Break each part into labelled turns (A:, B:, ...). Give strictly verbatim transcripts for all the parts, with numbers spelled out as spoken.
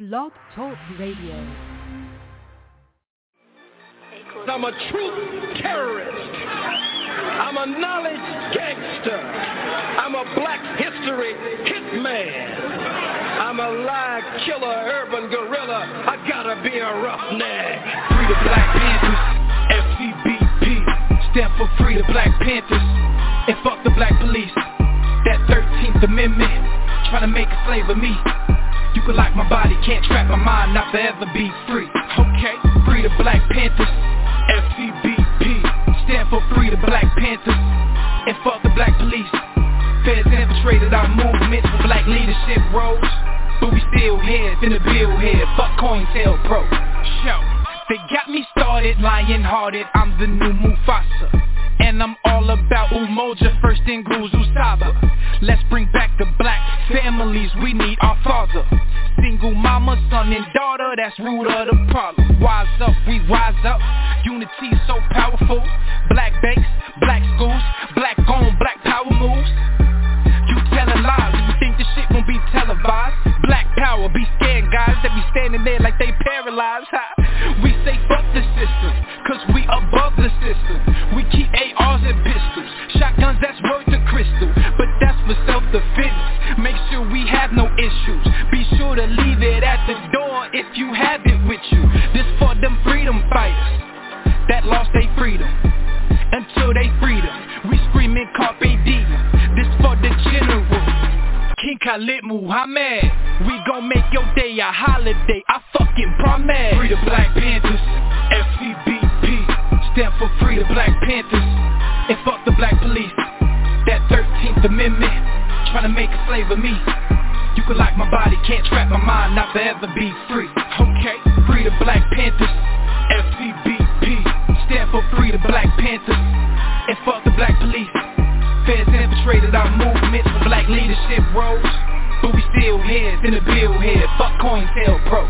A: Blog Talk Radio.
B: I'm a truth terrorist. I'm a knowledge gangster. I'm a black history hitman. I'm a lie killer, urban gorilla. I gotta be a roughneck.
C: Free the Black Panthers, F C B P, stand for Free the Black Panthers, and fuck the black police. That thirteenth Amendment, trying to make a slave of me. You can lock my body, can't trap my mind, not forever be free. Okay, free the Black Panthers, F C B P, stand for Free the Black Panthers, and fuck the black police. Feds infiltrated our movements for black leadership roles, but we still here, in the bill here, fuck COINTELPRO. Show, they got me started, lion-hearted, I'm the new Mufasa. And I'm all about Umoja, first in Guzu Saba. Let's bring back the black families, we need our father. Single mama, son and daughter, that's root of the problem. Wise up, we rise up, unity so powerful. Black banks, black schools, black on, black power moves. You telling lies, you think this shit won't be televised. Black power, be scared guys that be standing there like they paralyzed. Ha. We say fuck the system, cause we above the system. We keep A Rs and pistols, shotguns that's worth a crystal, but that's for self-defense. Make sure we have no issues, be sure to leave it at the door if you have it with you. This for them freedom fighters that lost their freedom, until they freedom, we screaming carpe diem. This for the general, King Khalid Muhammad. We gon' make your day a holiday, I fucking promise. Free the Black Panthers, F C B P, stand for Free the Black Panthers, and fuck the black police. That thirteenth Amendment, trying to make a slave of me. You can lock my body, can't trap my mind, not forever be free. Okay, Free the Black Panthers, F C B P, stand for Free the Black Panthers, and fuck the black police. Feds infiltrated our movements for black leadership roles, but we still here, in the bill here, fuck COINTELPRO.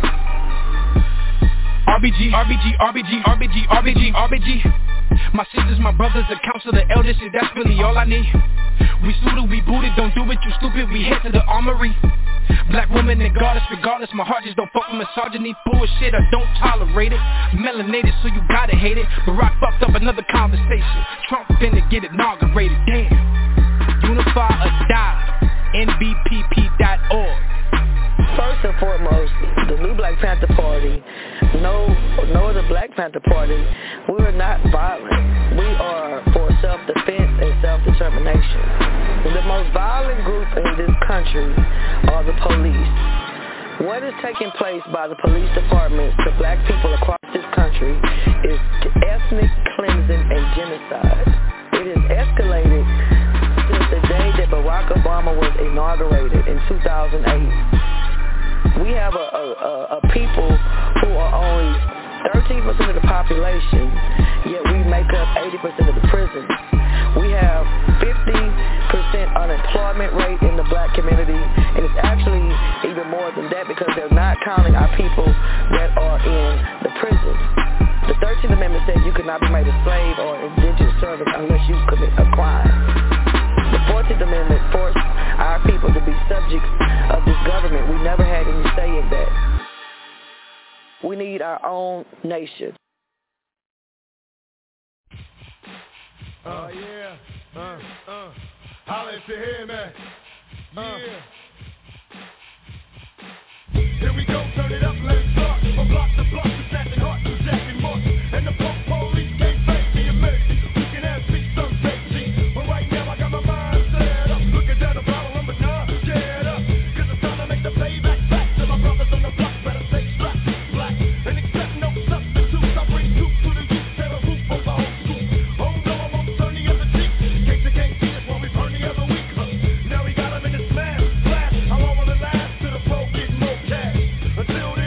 C: R B G, R B G, R B G, R B G, R B G, R B G. My sisters, my brothers, the council, the elders, shit, that's really all I need. We suited, we booted, don't do it, you stupid, we head to the armory. Black woman and goddess, regardless, my heart just don't fuck with misogyny. Bullshit, I don't tolerate it. Melanated, so you gotta hate it. Barack fucked up another conversation. Trump finna get inaugurated, damn. Unify or die, N B P P dot org.
D: First and foremost, the new Black Panther Party, no, no other Black Panther Party, we are not violent. We are for self-defense and self-determination. The most violent group in this country are the police. What is taking place by the police department to black people across this country is ethnic cleansing and genocide. It has escalated since the day that Barack Obama was inaugurated in two thousand eight. We have a, a, a people who are only thirteen percent of the population, yet we make up eighty percent of the prisons. We have fifty percent unemployment rate in the black community, and it's actually even more than that because they're not counting our people that are in the prisons. The thirteenth Amendment said you could not be made a slave or indentured servant unless you commit a crime. The fourteenth Amendment forced our people to be subjects of this government. We never had any say in that. We need our own nation.
E: Uh, yeah, uh, uh, holla if you hear me. Uh. Yeah. Here we go, turn it up, let's start. From block to block, to Jackson Hart, to Jackson Mark. And the punk police can't face me, amazing. We can have speech some safety. But right now I got my mind set up. Looking down the bottle number nine, get up. Cause it's time to make the payback back to my brothers on the block. Better stay strapped, black. And accept no substitutes. I bring two to the youth, tear a roof over the whole school. Oh no, I'm on turn the other cheek. In case they can't see us while we burn the other week. Huh? Now we got them in this man, blast. How long will it last till the pro get more cash? Until then.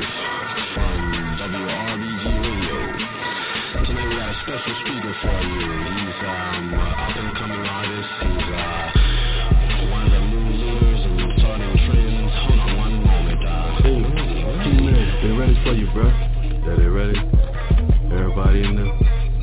A: from W R B G Radio. Tonight we got a special speaker for you. He's um, an up-and-coming artist. He's uh, one of the new leaders and starting trends. Hold on one moment. Uh,
F: hey, man, they ready for you, bro. Yeah, they ready. Everybody in there.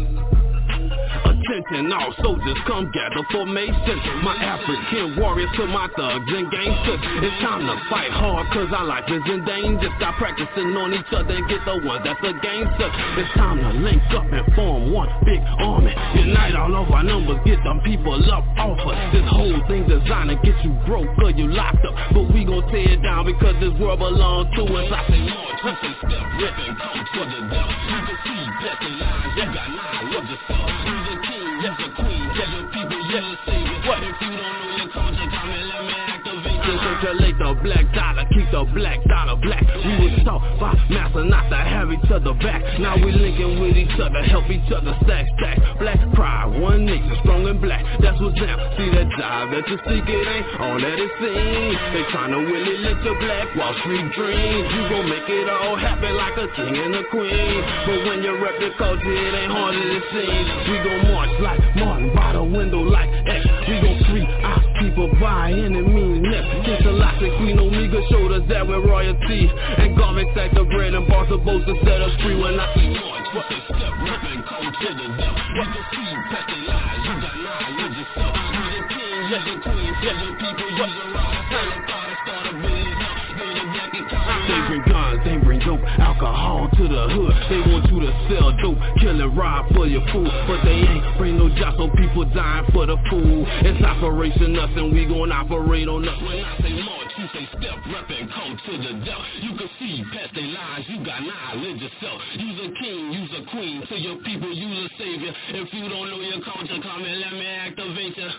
G: Attention, all soldiers come gather formation. My African warriors to my thugs and gangsters. It's time to fight hard cause our life is in danger. Stop practicing on each other and get the ones that's against us. It's time to link up and form one big army. Unite all of our numbers, get them people up off us. This whole thing designed to get you broke or you locked up. But we gon' tear it down because this world belongs to us. I say more, you say step, rip and come to the devil. You can see blessing lines, you got nine, love yourself. You're the king, you're the queen, you're the people, you're the savior. What if you don't know your culture, come and let me activate you. Circulate the black dollar, keep the black dollar black. We was taught by master not to have each other back. Now we linking with each other, help each other stack, stack. Black pride, one nation, strong and black. That's what's now. See that jive that you seek, it ain't all that it seems. They tryna really let your black Wall Street dreams. You gon' make it all happen like a king and a queen. But when you rep the culture, it ain't hard as it seems. We gon' march like Martin by the window like X. We gon' free our people by any means necessary. Interlocking Queen Omega showed us that we're royalty. And garments like the bread and bars of boats to set us free. When I say march, what they step, rip and go to the devil. What the see, past they lies, you got nine, you yourself. You the king, you the queen, you the people, you the rise. Tell them how to start a business, build a black economy. They bring guns, they bring dope, alcohol to the hood. They want you to sell dope, kill and rob for your food. But they ain't bring no jobs, so people dying for the food. It's Operation Us and we gon' operate on us. When I say march, you say step, rep and come to the devil. You can see past they lies, you got knowledge yourself. You's a king, you's a queen, to your people, you's a savior. If you don't know your culture, come and let me activate you.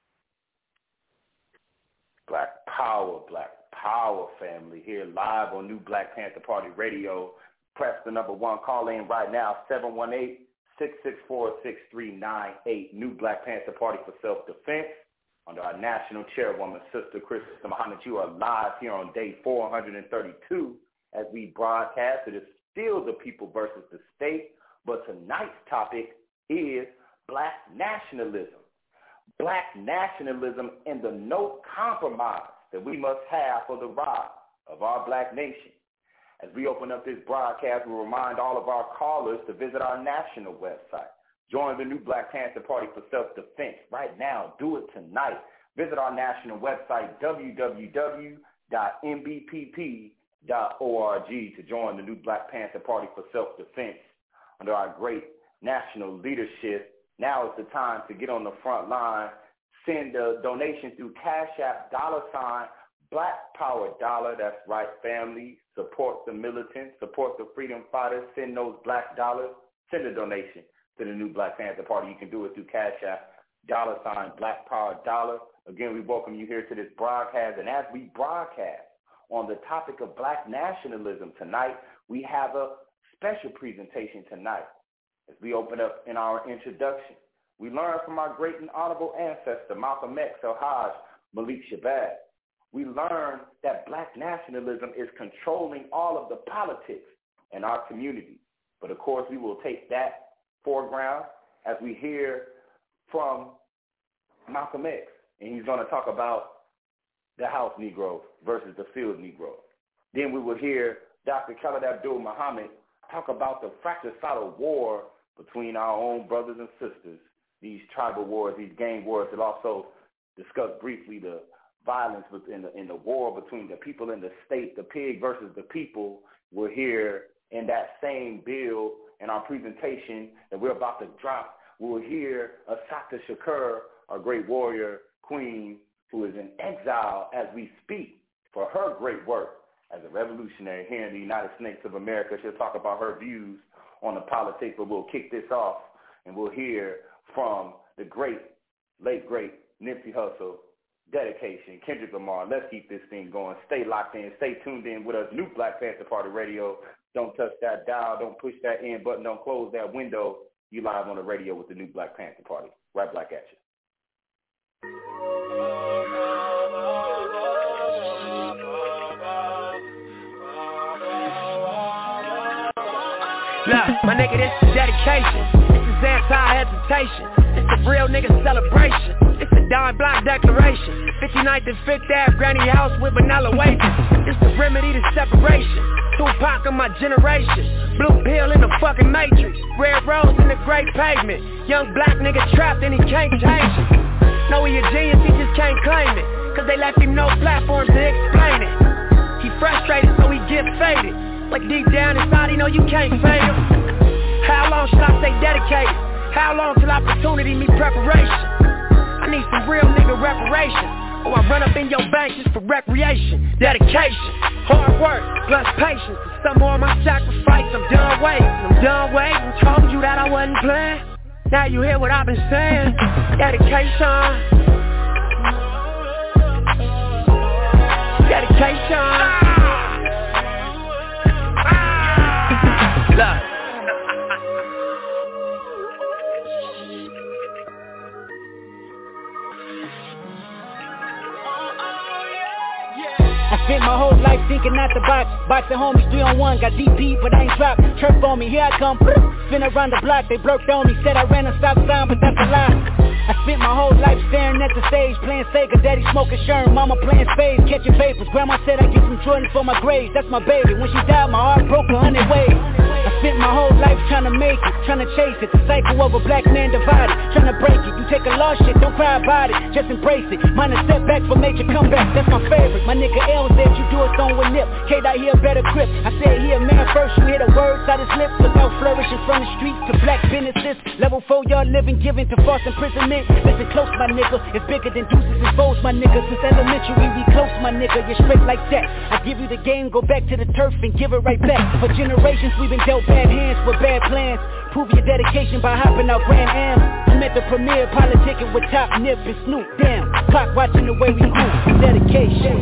H: Black Power, Black Power family here live on New Black Panther Party Radio. Press the number one, call in right now, seven one eight, six six four, six three nine eight. New Black Panther Party for Self-Defense. Under our national chairwoman, Sister Krista Muhammad, you are live here on day four hundred thirty-two as we broadcast. It is still the people versus the state, but tonight's topic is black nationalism. Black nationalism and the no compromise that we must have for the rise of our black nation. As we open up this broadcast, we remind all of our callers to visit our national website. Join the New Black Panther Party for Self-Defense right now. Do it tonight. Visit our national website, w w w dot n b p p dot org, to join the New Black Panther Party for Self-Defense under our great national leadership. Now is the time to get on the front line. Send a donation through Cash App, dollar sign, Black Power Dollar. That's right, family. Support the militants. Support the freedom fighters. Send those black dollars. Send a donation to the New Black Panther Party. You can do it through Cash App, dollar sign, Black Power Dollar. Again, we welcome you here to this broadcast. And as we broadcast on the topic of black nationalism tonight, we have a special presentation tonight. As we open up in our introduction, we learn from our great and honorable ancestor, Malcolm X, El-Hajj, Malik Shabazz. We learn that black nationalism is controlling all of the politics in our community. But of course, we will take that foreground as we hear from Malcolm X, and he's going to talk about the house Negro versus the field Negro. Then we will hear Doctor Khalid Abdul Muhammad talk about the fratricidal war between our own brothers and sisters, these tribal wars, these gang wars. He'll also discuss briefly the violence within the, in the war between the people and the state, the pig versus the people. We're here in that same bill in our presentation that we're about to drop. We'll hear Assata Shakur, our great warrior queen, who is in exile as we speak for her great work as a revolutionary here in the United States of America. She'll talk about her views on the politics, but we'll kick this off and we'll hear from the great, late great Nipsey Hussle, Dedication, Kendrick Lamar. Let's keep this thing going. Stay locked in. Stay tuned in with us. New Black Panther Party Radio. Don't touch that dial. Don't push that in button. Don't close that window. You live on the radio with the New Black Panther Party. Right back at you.
I: Look, my nigga, this is dedication. This is anti-hesitation. It's a real nigga celebration. It's a dime block declaration. fifty-ninth and fifth Ave, granny house with vanilla wafers. It's the remedy to separation. Tupac of my generation. Blue pill in the fucking matrix. Red rose in the great pavement. Young black nigga trapped and he can't change it. Know he a genius, he just can't claim it. Cause they left him no platform to explain it. He frustrated so he get faded. Like deep down inside he know you can't fade him. How long should I stay dedicated? How long till opportunity meet preparation? I need some real nigga reparation. Or I run up in your bank just for recreation. Dedication, hard work, plus patience. Some more of my sacrifice, I'm done waiting. I'm done waiting, told you that I wasn't playing. Now you hear what I've been saying. Dedication. Dedication. Look.
J: I spent my whole life thinking out the box. Boxing homies three on one, got D P but I ain't dropped. Chirp on me, here I come. Spin around the block, they blurked on me. Said I ran a stop sign, but that's a lie. I spent my whole life staring at the stage, playing Sega, daddy smoking Sherm, mama playing spades, catching vapors. Grandma said I get some Jordan for my grades, that's my baby. When she died, my heart broke a hundred ways. I spent my whole life trying to make it, trying to chase it. The cycle of a black man divided, trying to break it. You take a lost shit, don't cry about it, just embrace it. Mine a setback for major comeback, that's my favorite. My nigga L said you do it on with nip, K-Dot here better grip. I said here man first, you hear the words out his lips. Without flourishing from the streets to black businesses. Level four y'all living, giving to false imprisonment. Listen close my nigga, it's bigger than deuces and foes my nigga. Since elementary we close my nigga, you're straight like that. I give you the game, go back to the turf and give it right back. For generations we've been dealt bad hands with bad plans. Prove your dedication by hopping out Grand Am. I'm at the premiere, politicking with Top Nip and Snoop. Damn, clock watching the way we move. Dedication.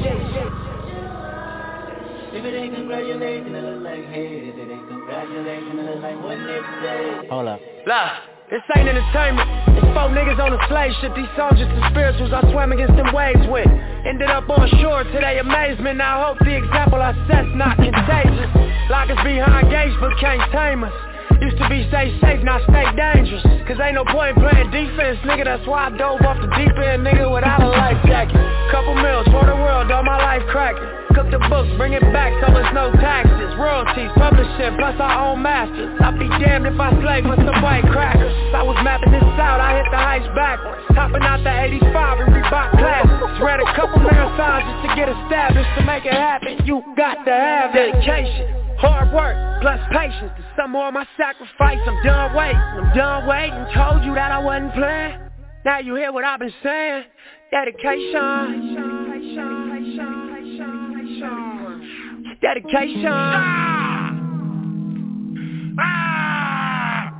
K: If it ain't congratulating, it look like hate. If it ain't congratulating, it look like what niggas say.
J: Hold up.
I: Blah. This ain't entertainment, it's four niggas on a slave ship. These soldiers and spirituals I swam against them waves with. Ended up on shore to their amazement. Now I hope the example I set's not contagious. Lock us behind gates but can't tame us. Used to be stay safe, now stay dangerous. Cause ain't no point playing defense, nigga. That's why I dove off the deep end, nigga, without a life jacket. Couple meals for the world, all my life cracking. Cook the book, bring it back so there's no taxes. Royalties, publishing, plus our own masters. I'd be damned if I slave for some white crackers. I was mapping this out, I hit the heights backwards. Hopping out the eighty-five and Reebok classics. Read a couple marathons just to get established. To make it happen, you got to have dedication. Hard work, plus patience. To some more of my sacrifice, I'm done waiting. I'm done waiting, told you that I wasn't playing. Now you hear what I've been saying. Dedication. Dedication. Ah! Ah!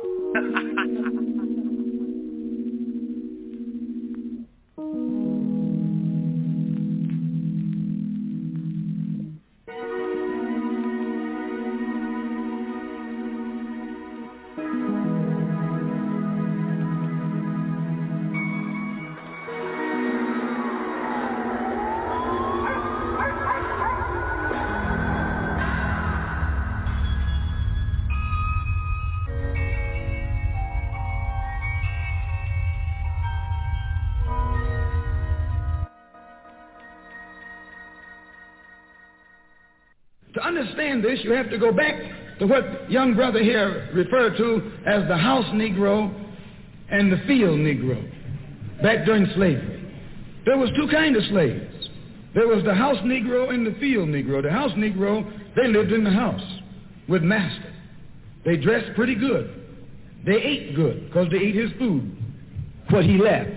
L: To understand this, you have to go back to what young brother here referred to as the house Negro and the field Negro, back during slavery. There was two kinds of slaves. There was the house Negro and the field Negro. The house Negro, they lived in the house with master. They dressed pretty good. They ate good because they ate his food, what he left.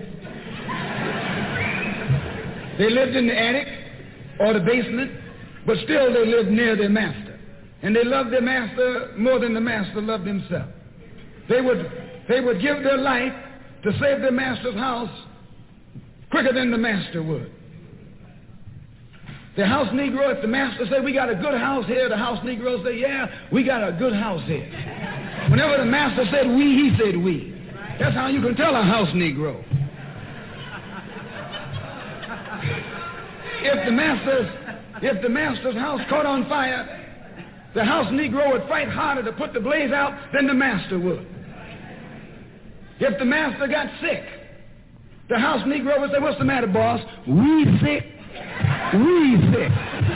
L: They lived in the attic or the basement, but still they lived near their master. And they loved their master more than the master loved himself. They would, they would give their life to save their master's house quicker than the master would. The house Negro, if the master said, we got a good house here, the house Negro say, yeah, we got a good house here. Whenever the master said we, he said we. That's how you can tell a house Negro. If the master's If the master's house caught on fire, the house Negro would fight harder to put the blaze out than the master would. If the master got sick, the house Negro would say, what's the matter, boss? We sick. We sick.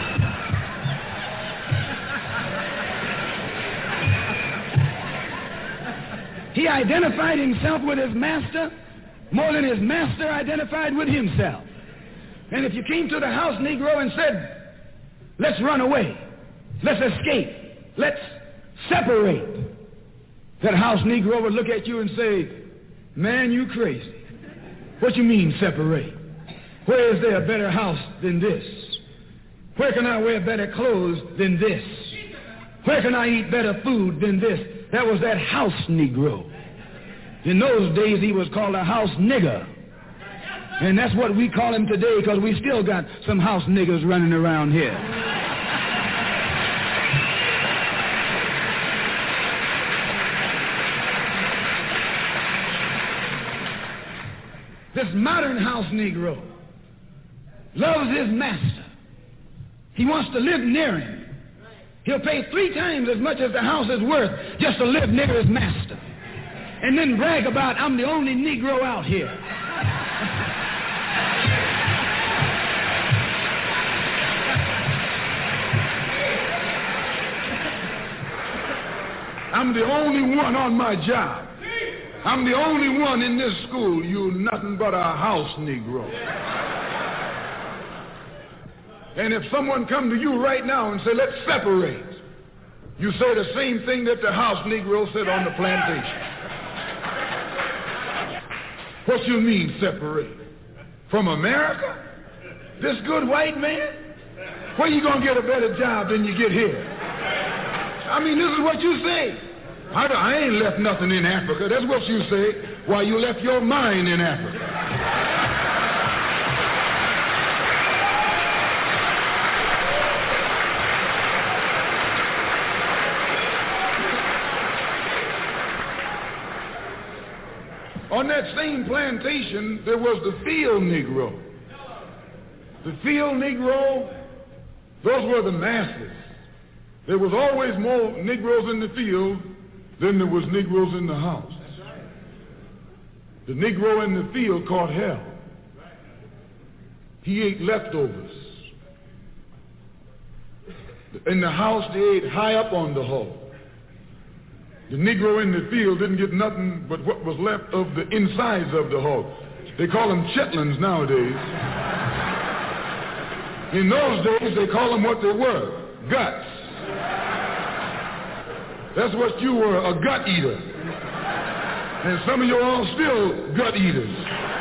L: He identified himself with his master more than his master identified with himself. And if you came to the house Negro and said, let's run away, let's escape, let's separate, that house Negro would look at you and say, man, you crazy. What you mean separate? Where is there a better house than this? Where can I wear better clothes than this? Where can I eat better food than this? That was that house Negro. In those days, he was called a house nigger. And that's what we call him today, because we still got some house niggers running around here. This modern house Negro loves his master. He wants to live near him. He'll pay three times as much as the house is worth just to live near his master. And then brag about, I'm the only Negro out here. I'm the only one on my job. I'm the only one in this school. You're nothing but a house Negro. And if someone come to you right now and say, let's separate, you say the same thing that the house Negro said on the plantation. What you mean separate? From America? This good white man? Where you gonna get a better job than you get here? I mean, this is what you say. I, I ain't left nothing in Africa. That's what you say. Why, you left your mind in Africa. On that same plantation, there was the field Negro. The field Negro, those were the masses. There was always more Negroes in the field than there was Negroes in the house. The Negro in the field caught hell. He ate leftovers. In the house, they ate high up on the hog. The Negro in the field didn't get nothing but what was left of the insides of the hog. They call them chitlins nowadays. In those days, they call them what they were, guts. That's what you were, a gut eater. And some of you are all still gut eaters.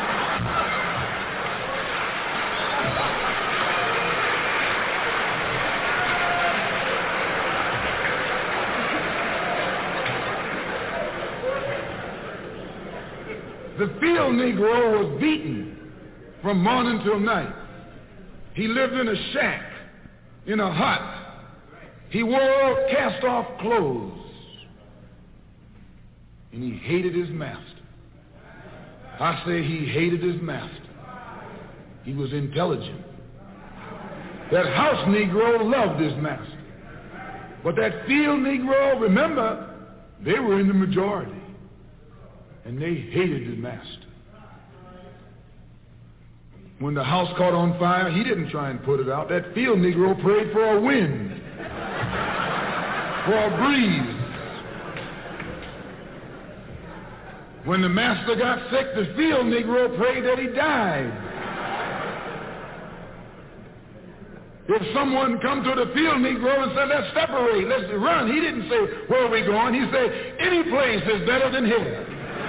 L: The field Negro was beaten from morning till night. He lived in a shack, in a hut. He wore cast-off clothes. And he hated his master. I say he hated his master. He was intelligent. That house Negro loved his master. But that field Negro, remember, they were in the majority. And they hated the master. When the house caught on fire, he didn't try and put it out. That field Negro prayed for a wind, for a breeze. When the master got sick, the field Negro prayed that he died. If someone come to the field Negro and said, let's separate, let's run, he didn't say, where are we going? He said, any place is better than here.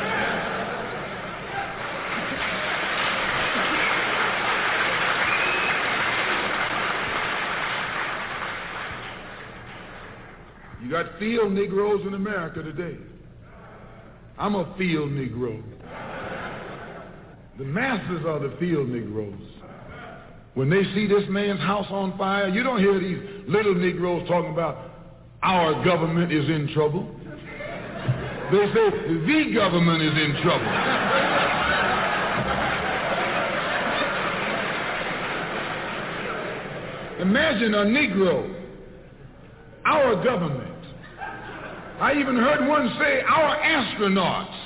L: You got field Negroes in America today. I'm a field Negro. The masses are the field Negroes. When they see this man's house on fire, you don't hear these little Negroes talking about our government is in trouble. They say the government is in trouble. Imagine a Negro our government. I even heard one say, our astronauts.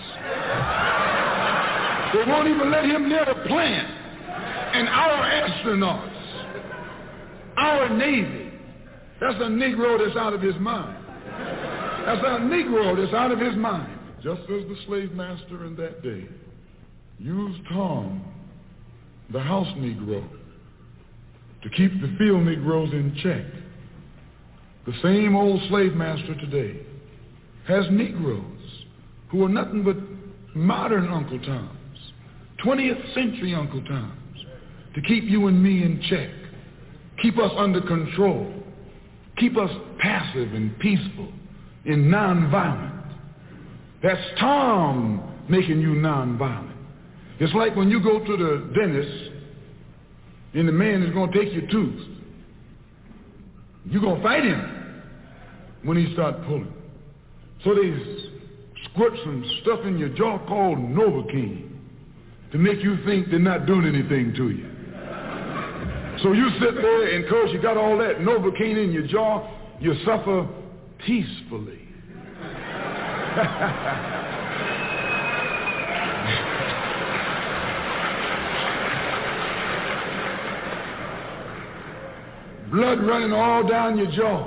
L: They won't even let him near the plant. And our astronauts, our Navy, that's a Negro that's out of his mind. That's a Negro that's out of his mind. Just as the slave master in that day used Tom, the house Negro, to keep the field Negroes in check, the same old slave master today has Negroes who are nothing but modern Uncle Toms, twentieth century Uncle Toms, to keep you and me in check, keep us under control, keep us passive and peaceful and nonviolent. That's Tom making you nonviolent. It's like when you go to the dentist and the man is going to take your tooth. You're going to fight him when he starts pulling. So they squirt some stuff in your jaw called Novocaine to make you think they're not doing anything to you. So you sit there, and because you got all that Novocaine in your jaw, you suffer peacefully. Blood running all down your jaw.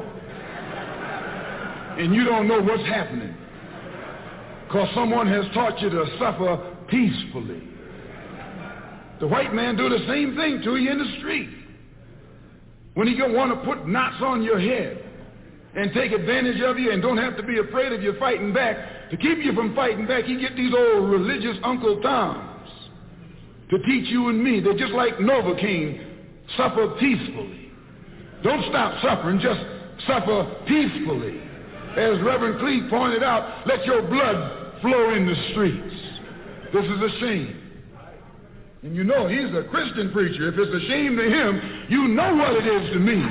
L: And you don't know what's happening because someone has taught you to suffer peacefully. The white man do the same thing to you in the street. When he gonna want to put knots on your head and take advantage of you and don't have to be afraid of you fighting back, to keep you from fighting back, he get these old religious Uncle Toms to teach you and me. They're just like Novocaine, suffer peacefully. Don't stop suffering, just suffer peacefully. As Reverend Cleave pointed out, let your blood flow in the streets. This is a shame. And you know, he's a Christian preacher. If it's a shame to him, you know what it is to me.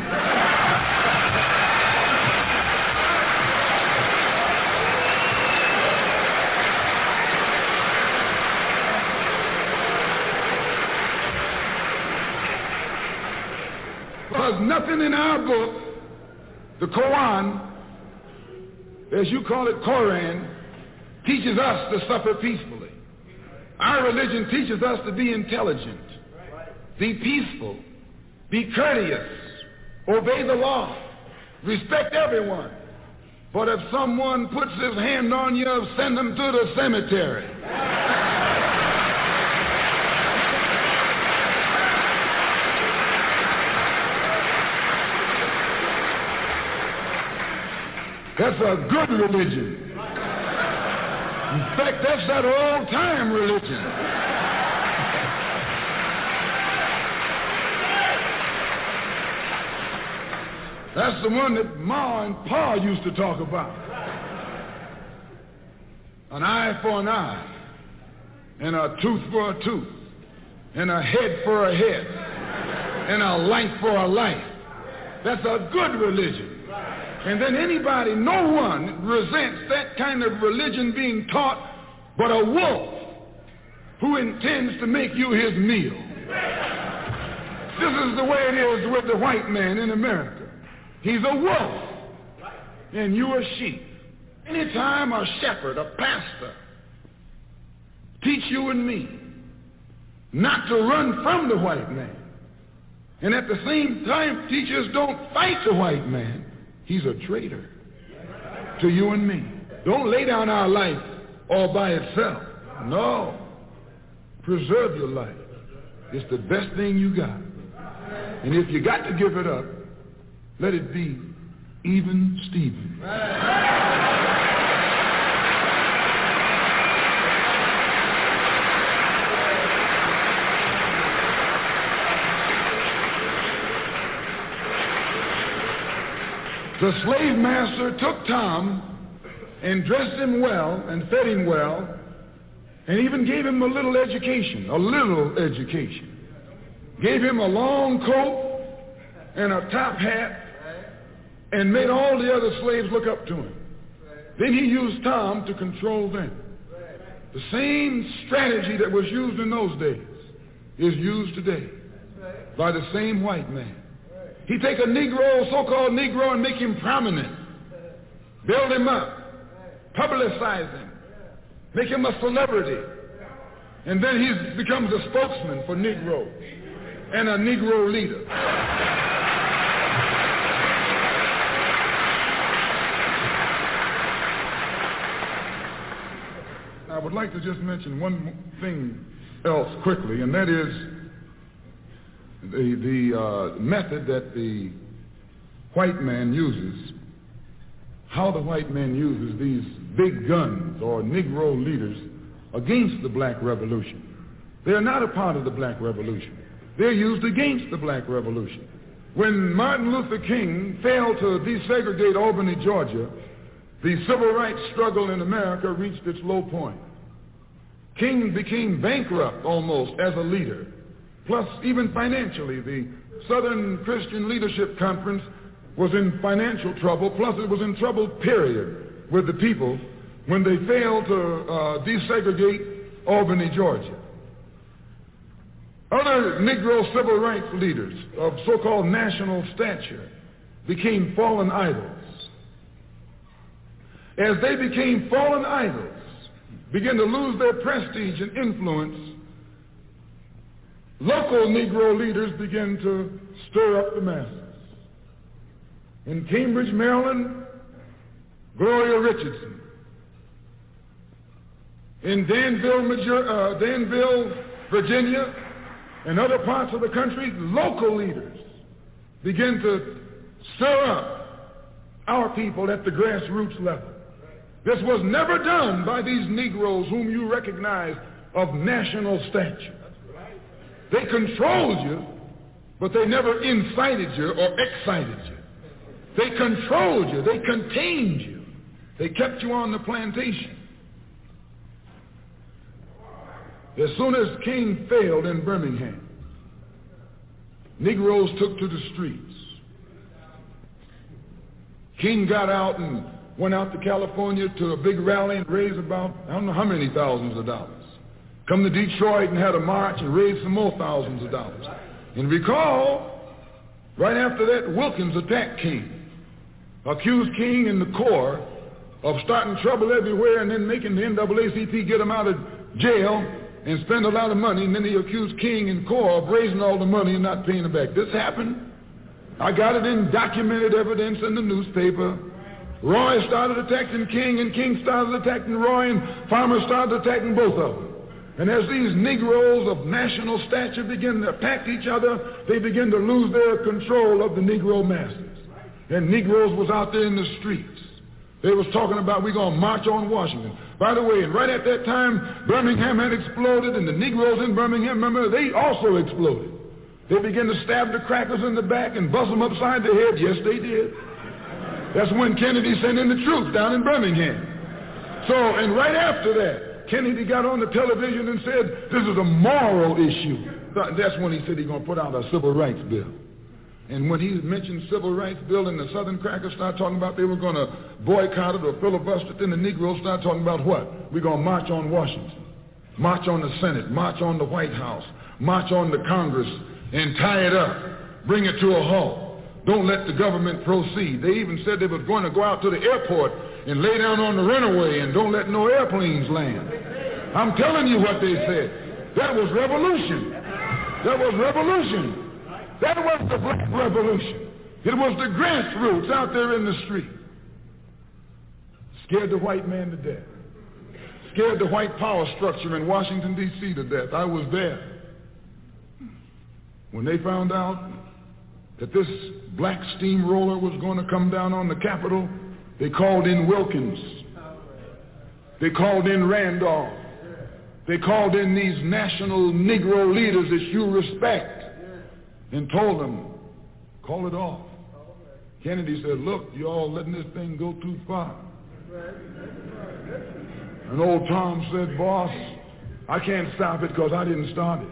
L: Because nothing in our book, the Quran, as you call it, Koran, teaches us to suffer peacefully. Our religion teaches us to be intelligent, be peaceful, be courteous, obey the law, respect everyone. But if someone puts his hand on you, send them to the cemetery. That's a good religion. In fact, that's that old-time religion. That's the one that Ma and Pa used to talk about. An eye for an eye, and a tooth for a tooth, and a head for a head, and a life for a life. That's a good religion. And then anybody, no one resents that kind of religion being taught but a wolf who intends to make you his meal. This is the way it is with the white man in America. He's a wolf, and you a sheep. Anytime a shepherd, a pastor, teach you and me not to run from the white man, and at the same time teach us don't fight the white man, he's a traitor to you and me. Don't lay down our life all by itself. No. Preserve your life. It's the best thing you got. And if you got to give it up, let it be even Stephen. The slave master took Tom and dressed him well and fed him well and even gave him a little education, a little education. Gave him a long coat and a top hat and made all the other slaves look up to him. Then he used Tom to control them. The same strategy that was used in those days is used today by the same white man. He take a Negro, so-called Negro, and make him prominent, build him up, publicize him, make him a celebrity, and then he becomes a spokesman for Negro and a Negro leader. I would like to just mention one thing else quickly, and that is the, the uh, method that the white man uses, how the white man uses these big guns or Negro leaders against the black revolution. They are not a part of the black revolution. They're used against the black revolution. When Martin Luther King failed to desegregate Albany, Georgia, the civil rights struggle in America reached its low point. King became bankrupt almost as a leader. Plus, even financially, the Southern Christian Leadership Conference was in financial trouble. Plus, it was in trouble, period, with the people when they failed to uh, desegregate Albany, Georgia. Other Negro civil rights leaders of so-called national stature became fallen idols. As they became fallen idols, began to lose their prestige and influence, local Negro leaders began to stir up the masses. In Cambridge, Maryland, Gloria Richardson. In Danville, uh, Danville, Virginia, and other parts of the country, local leaders began to stir up our people at the grassroots level. This was never done by these Negroes whom you recognize of national stature. They controlled you, but they never incited you or excited you. They controlled you. They contained you. They kept you on the plantation. As soon as King failed in Birmingham, Negroes took to the streets. King got out and went out to California to a big rally and raised about, I don't know how many thousands of dollars. Come to Detroit and had a march and raised some more thousands of dollars. And recall, right after that, Wilkins attacked King, accused King and the Corps of starting trouble everywhere and then making the N double A C P get him out of jail and spend a lot of money, and then he accused King and Corps of raising all the money and not paying it back. This happened. I got it in documented evidence in the newspaper. Roy started attacking King, and King started attacking Roy, and Farmer started attacking both of them. And as these Negroes of national stature begin to attack each other, they begin to lose their control of the Negro masses. And Negroes was out there in the streets. They was talking about, we're going to march on Washington. By the way, and right at that time, Birmingham had exploded, and the Negroes in Birmingham, remember, they also exploded. They began to stab the crackers in the back and bust them upside the head. Yes, they did. That's when Kennedy sent in the troops down in Birmingham. So, and right after that, Kennedy got on the television and said, this is a moral issue. That's when he said he's going to put out a civil rights bill. And when he mentioned civil rights bill and the Southern crackers started talking about they were going to boycott it or filibuster it, then the Negroes started talking about what? We're going to march on Washington, march on the Senate, march on the White House, march on the Congress, and tie it up, bring it to a halt. Don't let the government proceed. They even said they were going to go out to the airport and lay down on the runway and don't let no airplanes land. I'm telling you what they said. That was revolution. That was revolution. That was the black revolution. It was the grassroots out there in the street. Scared the white man to death. Scared the white power structure in Washington, D C to death. I was there. When they found out that this black steamroller was going to come down on the Capitol, they called in Wilkins. They called in Randolph. They called in these national Negro leaders that you respect and told them, call it off. Kennedy said, look, you all letting this thing go too far. And old Tom said, boss, I can't stop it because I didn't start it.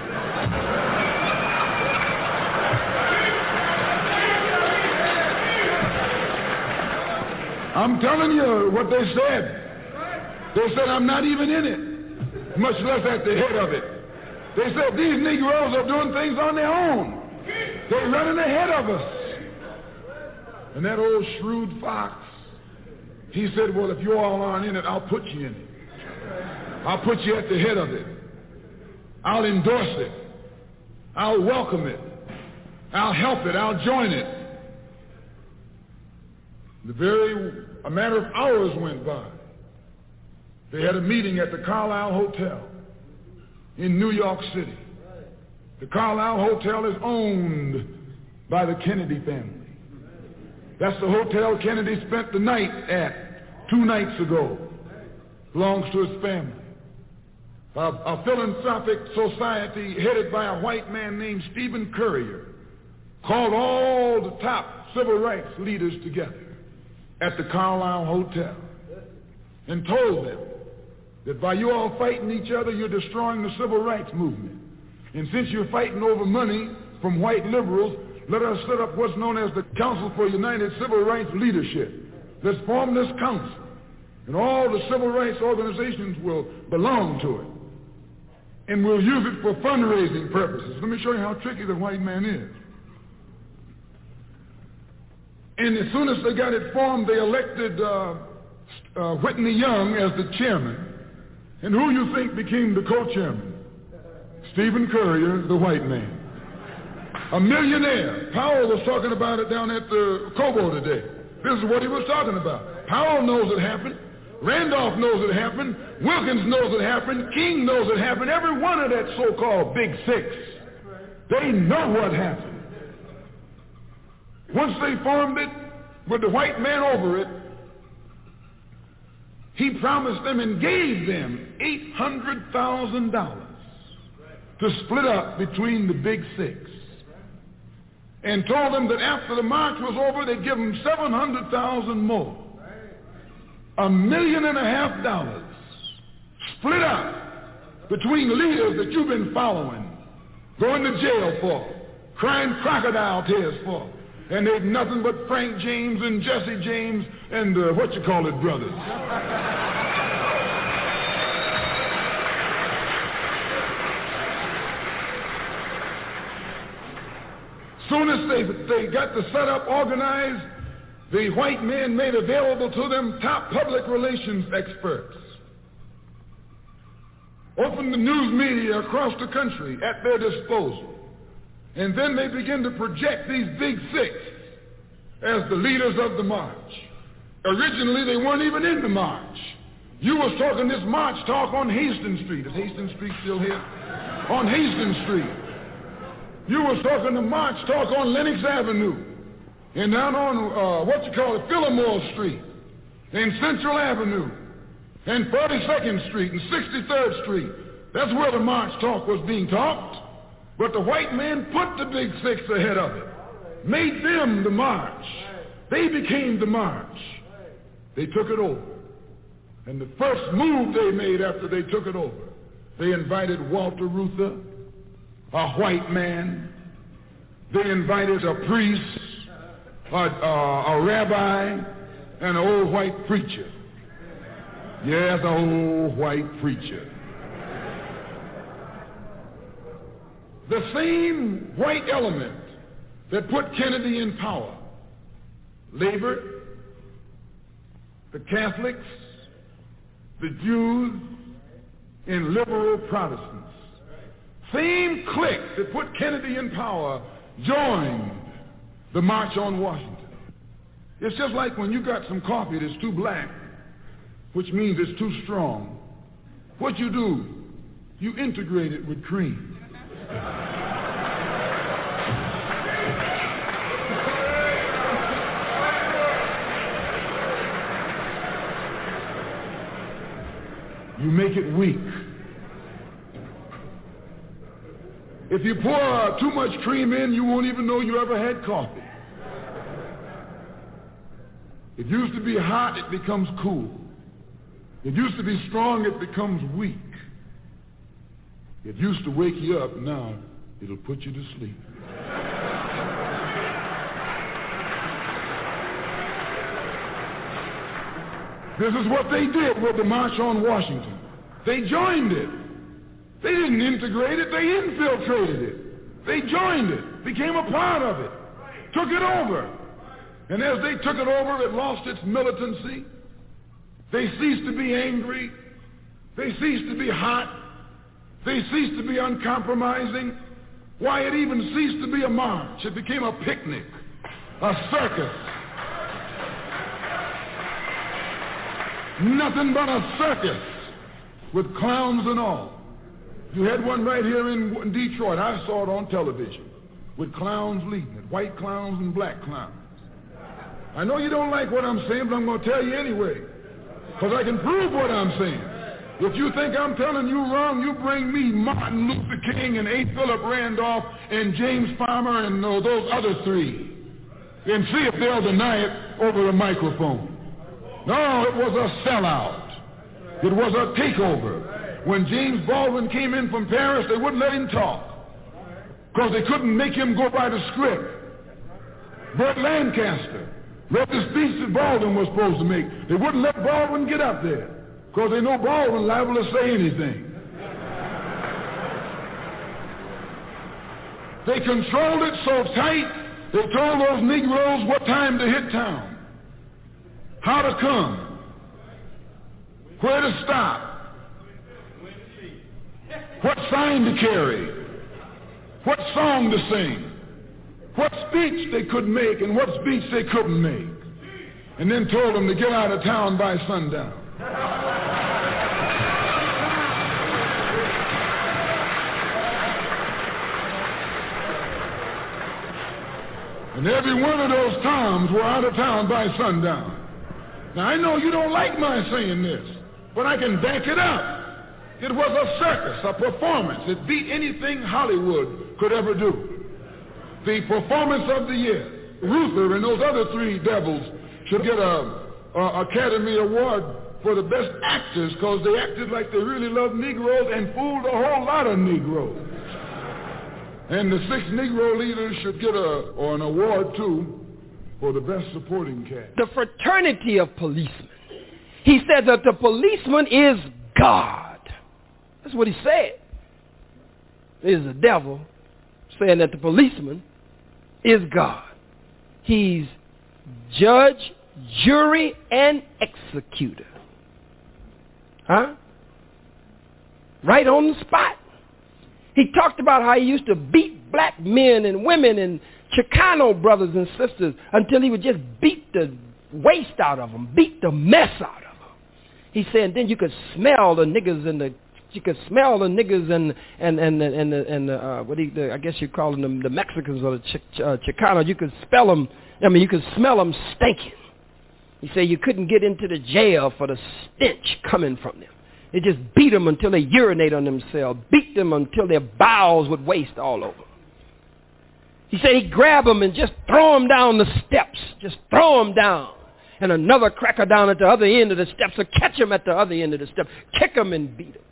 L: I'm telling you what they said. They said, I'm not even in it, much less at the head of it. They said, these Negroes are doing things on their own. They're running ahead of us. And that old shrewd fox, he said, well, if you all aren't in it, I'll put you in it. I'll put you at the head of it. I'll endorse it. I'll welcome it. I'll help it. I'll join it. The very, a matter of hours went by. They had a meeting at the Carlisle Hotel in New York City. The Carlisle Hotel is owned by the Kennedy family. That's the hotel Kennedy spent the night at two nights ago. Belongs to his family. A, a philanthropic society headed by a white man named Stephen Currier called all the top civil rights leaders together at the Carlisle Hotel and told them that by you all fighting each other, you're destroying the civil rights movement. And since you're fighting over money from white liberals, let us set up what's known as the Council for United Civil Rights Leadership. Let's form this council, and all the civil rights organizations will belong to it. And we'll use it for fundraising purposes. Let me show you how tricky the white man is. And as soon as they got it formed, they elected uh, uh, Whitney Young as the chairman. And who you think became the co-chairman? Stephen Currier, the white man. A millionaire. Powell was talking about it down at the Cobo today. This is what he was talking about. Powell knows it happened. Randolph knows it happened. Wilkins knows it happened. King knows it happened. Every one of that so-called Big Six. They know what happened. Once they formed it, with the white man over it, he promised them and gave them eight hundred thousand dollars to split up between the Big Six. And told them that after the march was over, they'd give them seven hundred thousand dollars more. A million and a half dollars split up between leaders that you've been following, going to jail for, crying crocodile tears for. And they've nothing but Frank James and Jesse James and uh, what you call it, brothers. Soon as they, they got the setup organized, the white men made available to them top public relations experts. Opened the news media across the country at their disposal. And then they begin to project these Big Six as the leaders of the march. Originally, they weren't even in the march. You was talking this march talk on Hastings Street. Is Hastings Street still here? On Hastings Street. You was talking the march talk on Lenox Avenue. And down on, uh, what you call it, Fillmore Street. And Central Avenue. And forty-second Street and sixty-third Street. That's where the march talk was being talked. But the white man put the Big Six ahead of it, made them the march. They became the march. They took it over. And the first move they made after they took it over, they invited Walter Reuther, a white man. They invited a priest, a, a, a rabbi, and an old white preacher. Yes, an old white preacher. The same white element that put Kennedy in power, labor, the Catholics, the Jews, and liberal Protestants. Same clique that put Kennedy in power joined the March on Washington. It's just like when you got some coffee that's too black, which means it's too strong. What you do, you integrate it with cream. You make it weak. If you pour uh, too much cream in, you won't even know you ever had coffee. It used to be hot, it becomes cool. It used to be strong, it becomes weak. It used to wake you up, now it'll put you to sleep. This is what they did with the March on Washington. They joined it. They didn't integrate it, they infiltrated it. They joined it. became a part of it, took it over. And as they took it over, it lost its militancy. They ceased to be angry. They ceased to be hot. They ceased to be uncompromising. Why, it even ceased to be a march. It became a picnic, a circus. Nothing but a circus with clowns and all. You had one right here in Detroit. I saw it on television with clowns leading it, white clowns and black clowns. I know you don't like what I'm saying, but I'm going to tell you anyway, because I can prove what I'm saying. If you think I'm telling you wrong, you bring me Martin Luther King and A. Philip Randolph and James Farmer and uh, those other three, and see if they'll deny it over the microphone. No, it was a sellout. It was a takeover. When James Baldwin came in from Paris, they wouldn't let him talk because they couldn't make him go by the script. Burt Lancaster read the speech that Baldwin was supposed to make. They wouldn't let Baldwin get up there because they know Baldwin's liable to say anything. They controlled it so tight, they told those Negroes what time to hit town, how to come, where to stop, what sign to carry, what song to sing, what speech they could make and what speech they couldn't make, and then told them to get out of town by sundown. And every one of those Toms were out of town by sundown. Now, I know you don't like my saying this, but I can back it up. It was a circus, a performance. It beat anything Hollywood could ever do. The performance of the year. Ruther and those other three devils should get a, a Academy Award for the best actors because they acted like they really loved Negroes and fooled a whole lot of Negroes. And the six Negro leaders should get a or an award too for the best supporting cast.
B: The fraternity of policemen. He said that the policeman is God. That's what he said. There's the devil saying that the policeman is God. He's judge, jury, and executor. Huh? Right on the spot. He talked about how he used to beat black men and women and Chicano brothers and sisters until he would just beat the waste out of them, beat the mess out of them. He said, then you could smell the niggas and the You could smell the niggas and and and and and, and uh, what do you, the, I guess you're calling them the Mexicans or the Ch- uh, Chicanos. You could smell them. I mean, you could smell them stinking. He said you couldn't get into the jail for the stench coming from them. They just beat them until they urinate on themselves. Beat them until their bowels would waste all over. He said he'd grab them and just throw them down the steps. Just throw them down. And another cracker down at the other end of the steps or catch them at the other end of the steps. Kick them and beat them.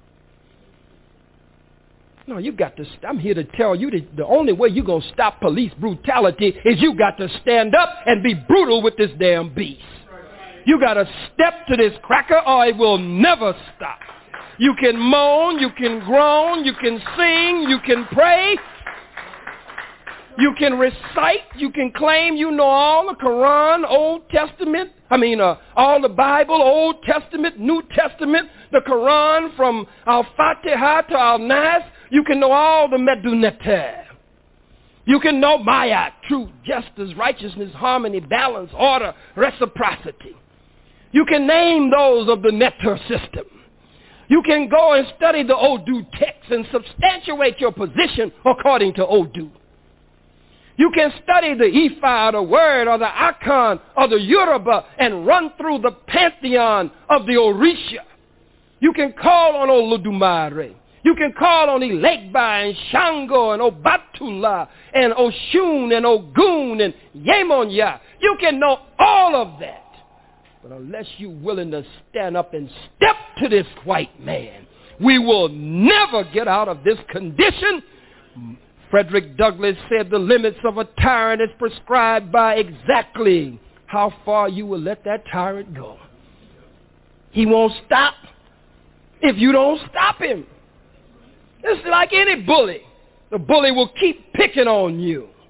B: No, you got to, I'm here to tell you that the only way you're going to stop police brutality is you got to stand up and be brutal with this damn beast. You got to step to this cracker or it will never stop. You can moan, you can groan, you can sing, you can pray, you can recite, you can claim you know all the Quran, Old Testament, I mean uh, all the Bible, Old Testament, New Testament, the Quran from Al-Fatiha to Al-Nas. You can know all the Medunete. You can know Maya, truth, justice, righteousness, harmony, balance, order, reciprocity. You can name those of the Netter system. You can go and study the Odu text and substantiate your position according to Odu. You can study the Ifa, or the Word, or the Akan, or the Yoruba, and run through the pantheon of the Orisha. You can call on Olodumare. You can call on Ilegba and Shango and Obatula and Oshun and Ogun and Yemonya. You can know all of that. But unless you're willing to stand up and step to this white man, we will never get out of this condition. Frederick Douglass said the limits of a tyrant is prescribed by exactly how far you will let that tyrant go. He won't stop if you don't stop him. It's like any bully. The bully will keep picking on you.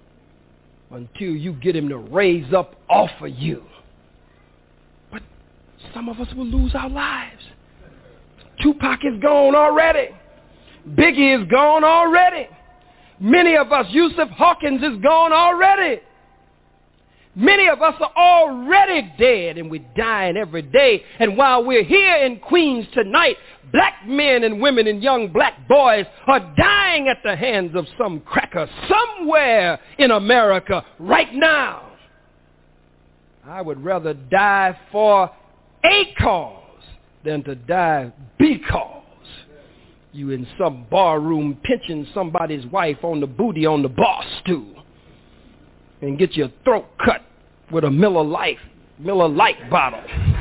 B: until you get him to raise up off of you. But some of us will lose our lives. Tupac is gone already. Biggie is gone already. Many of us, Yusuf Hawkins is gone already. Many of us are already dead, and we're dying every day. And while we're here in Queens tonight, black men and women and young black boys are dying at the hands of some cracker somewhere in America right now. I would rather die for a cause than to die because you in some barroom pinching somebody's wife on the booty on the bar stool and get your throat cut with a Miller Lite, Miller Lite bottle.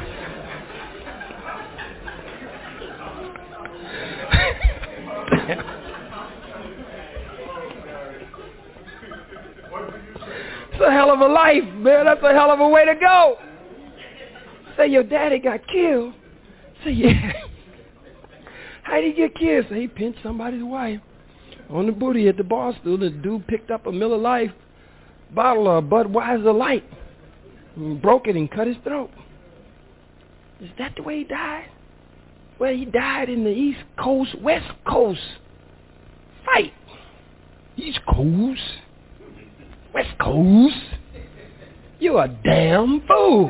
B: It's a hell of a life, man. That's a hell of a way to go. Say your daddy got killed. Say, yeah. How did he get killed? Say he pinched somebody's wife on the booty at the bar stool. The dude picked up a Miller Lite bottle of Budweiser Light and broke it and cut his throat. Is that the way he died? Well, he died in the East Coast, West Coast fight. East Coast, West Coast. You're a damn fool.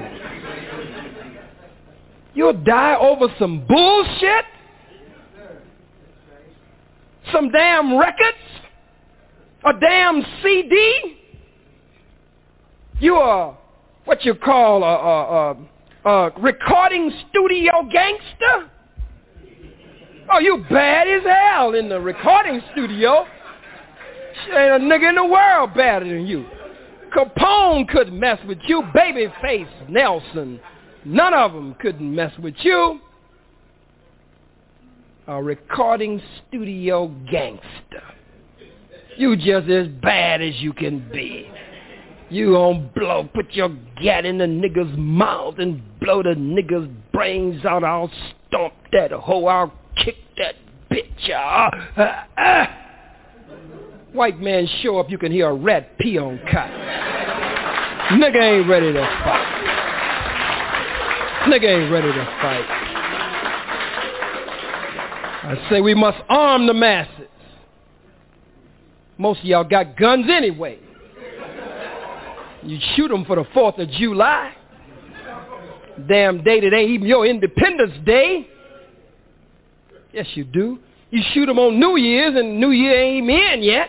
B: You'll die over some bullshit? Some damn records? A damn C D? You are what you call a, a, a, a recording studio gangster? Oh, you bad as hell in the recording studio. Shit, ain't a nigga in the world badder than you. Capone couldn't mess with you. Babyface Nelson, none of them couldn't mess with you. A recording studio gangster. You just as bad as you can be. You gon' blow, put your gat in the nigga's mouth and blow the nigga's brains out. I'll stomp that hoe. I'll kick that bitch out. Uh, uh. White man show up, you can hear a rat pee on cotton. Nigga ain't ready to fight. Nigga ain't ready to fight. I say we must arm the masses. Most of y'all got guns anyway. You shoot them for the fourth of July. Damn day that ain't even your Independence Day. Yes, you do. You shoot them on New Year's and New Year ain't even in yet.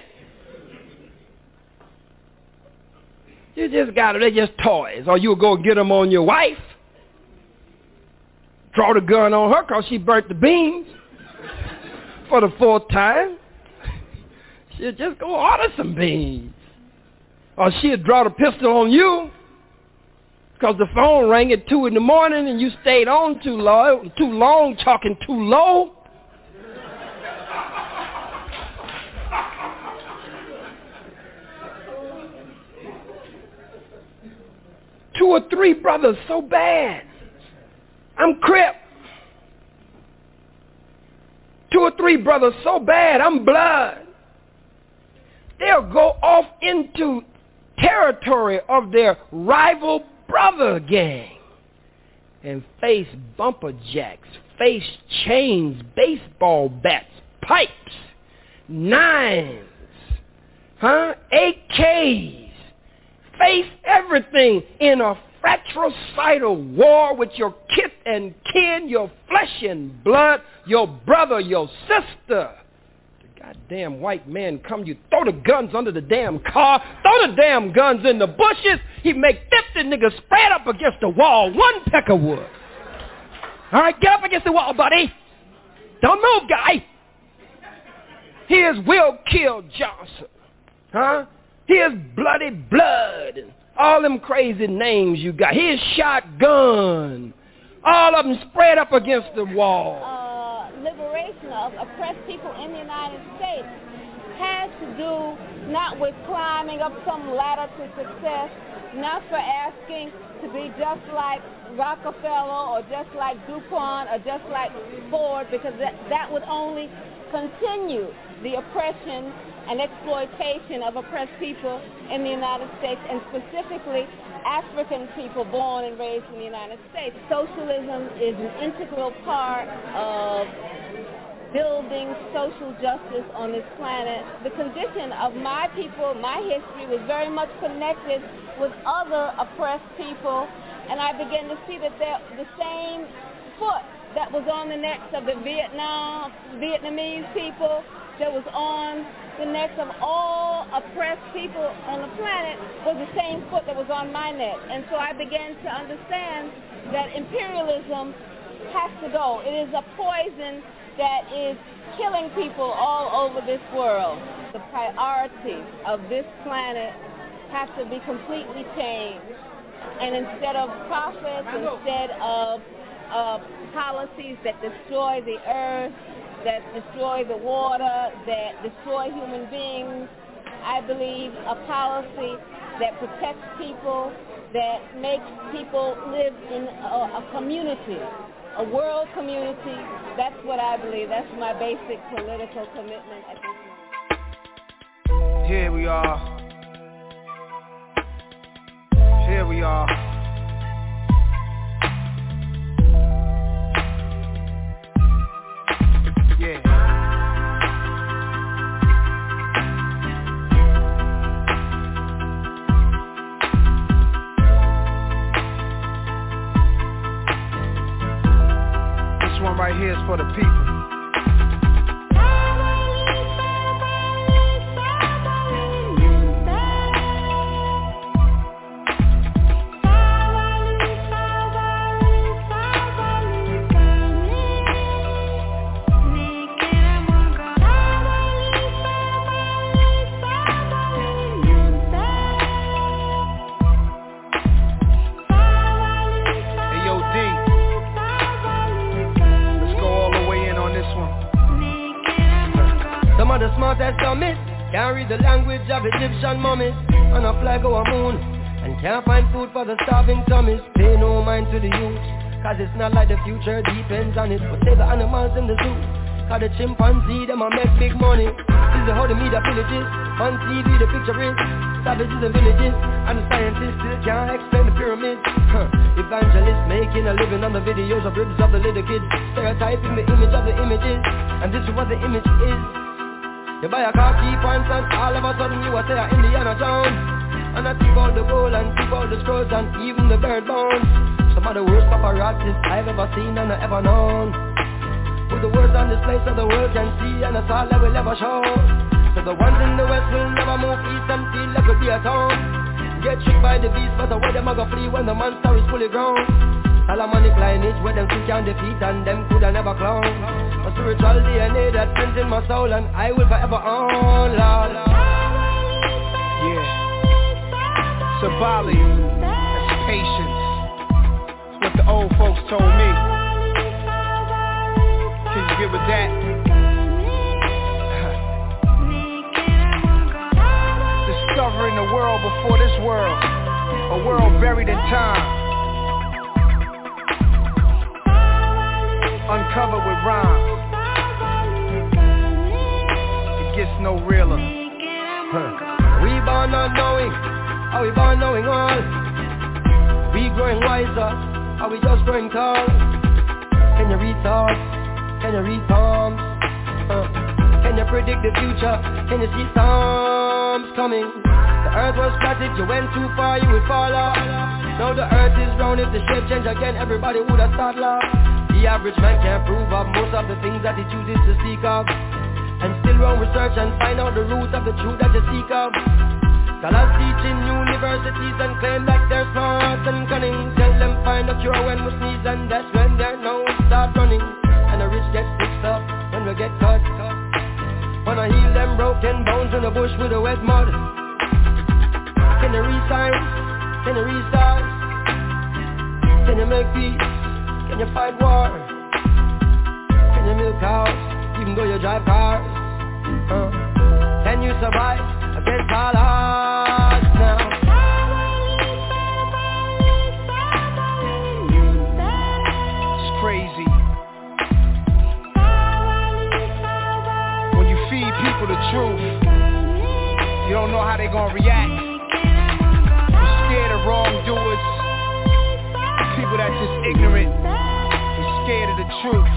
B: You just got them. They're just toys. Or you'll go get them on your wife. Draw the gun on her because she burnt the beans for the fourth time. She'll just go order some beans. Or she'll draw the pistol on you because the phone rang at two in the morning and you stayed on too long, too long, talking too low. Two or three brothers so bad. I'm Crip. Two or three brothers so bad, I'm Blood. They'll go off into territory of their rival brother gang and face bumper jacks, face chains, baseball bats, pipes, nines, huh, A Ks, face everything in a fratricidal war with your kith and kin, your flesh and blood, your brother, your sister. Goddamn white man come, you throw the guns under the damn car, throw the damn guns in the bushes, he make fifty niggas spread up against the wall, one peck of wood. All right, get up against the wall, buddy. Don't move, guy. Here's Will Kill Johnson. Huh? Here's Bloody Blood and all them crazy names you got. Here's Shotgun. All of them spread up against the wall.
M: Uh, liberation of oppressed people in the United States has to do not with climbing up some ladder to success, not for asking to be just like Rockefeller or just like DuPont or just like Ford, because that, that would only continue the oppression and exploitation of oppressed people in the United States, and specifically African people born and raised in the United States. Socialism is an integral part of building social justice on this planet. The condition of my people, my history, was very much connected with other oppressed people, and I began to see that the same foot that was on the necks of the Vietnam, Vietnamese people, that was on the necks of all oppressed people on the planet, was the same foot that was on my neck. And so I began to understand that imperialism has to go. It is a poison that is killing people all over this world. The priorities of this planet have to be completely changed. And instead of profits, instead of uh, policies that destroy the earth, that destroy the water, that destroy human beings, I believe a policy that protects people, that makes people live in a, a community, a world community. That's what I believe. That's my basic political commitment at this moment.
C: Here we are. Here we are. Yeah. This one right here is for the people.
N: The smartest dumbest can't read the language of Egyptian mummies on a flag or a moon, and can't find food for the starving tummies. Pay no mind to the youth, cause it's not like the future depends on it. But save the animals in the zoo, cause the chimpanzee them a make big money. This is how the media villages, on T V the picture is savages and villages, and the scientists still can't explain the pyramids. Huh. Evangelists making a living on the videos of ribs of the little kids, stereotyping the image of the images, and this is what the image is. You buy a car, key pants, and all of a sudden you are say Indiana Jones. And I think all the gold and think all the scrolls and even the bird bones. Some of the worst paparazzis I've ever seen and I ever known. Put the words on display so the world can see, and that's all I will ever show. So the ones in the west will never move east and feel like we'll be at home. Get tricked by the beast, but the way them a go flee when the monster is fully grown. Solomonic lineage where them two can defeat and them coulda never clown. A spiritual D N A that prints in my soul and I will forever own, Lord.
C: Yeah. Sabali, that's patience. That's what the old folks told me. Can you get with that? Discovering the world before this world, a world buried in time, uncovered with rhymes. It gets no realer.
N: Huh. We born not knowing, are we born knowing all? We growing wiser, are we just growing tall? Can you read thoughts? Can you read palms? Huh. Can you predict the future? Can you see storms coming? The earth was flat, if you went too far you would fall off. Now the earth is round, if the shape change again everybody would have started laugh. The average man can't prove of most of the things that he chooses to speak of, and still run research and find out the root of the truth that you seek of. Scholars teach in universities and claim that they're smart and cunning. Tell them find a cure when we sneeze, and that's when their nose start running. And the rich get fixed up when we get cut. Wanna heal them broken bones in the bush with the wet mud. Can you read science? Can you read stars? Can you make peace? Can you fight war? Can you milk cows even though you drive cars? Uh, can you survive against all odds now?
C: It's crazy. When you feed people they gonna react. We're scared of wrongdoers, people that's just ignorant and scared of the truth.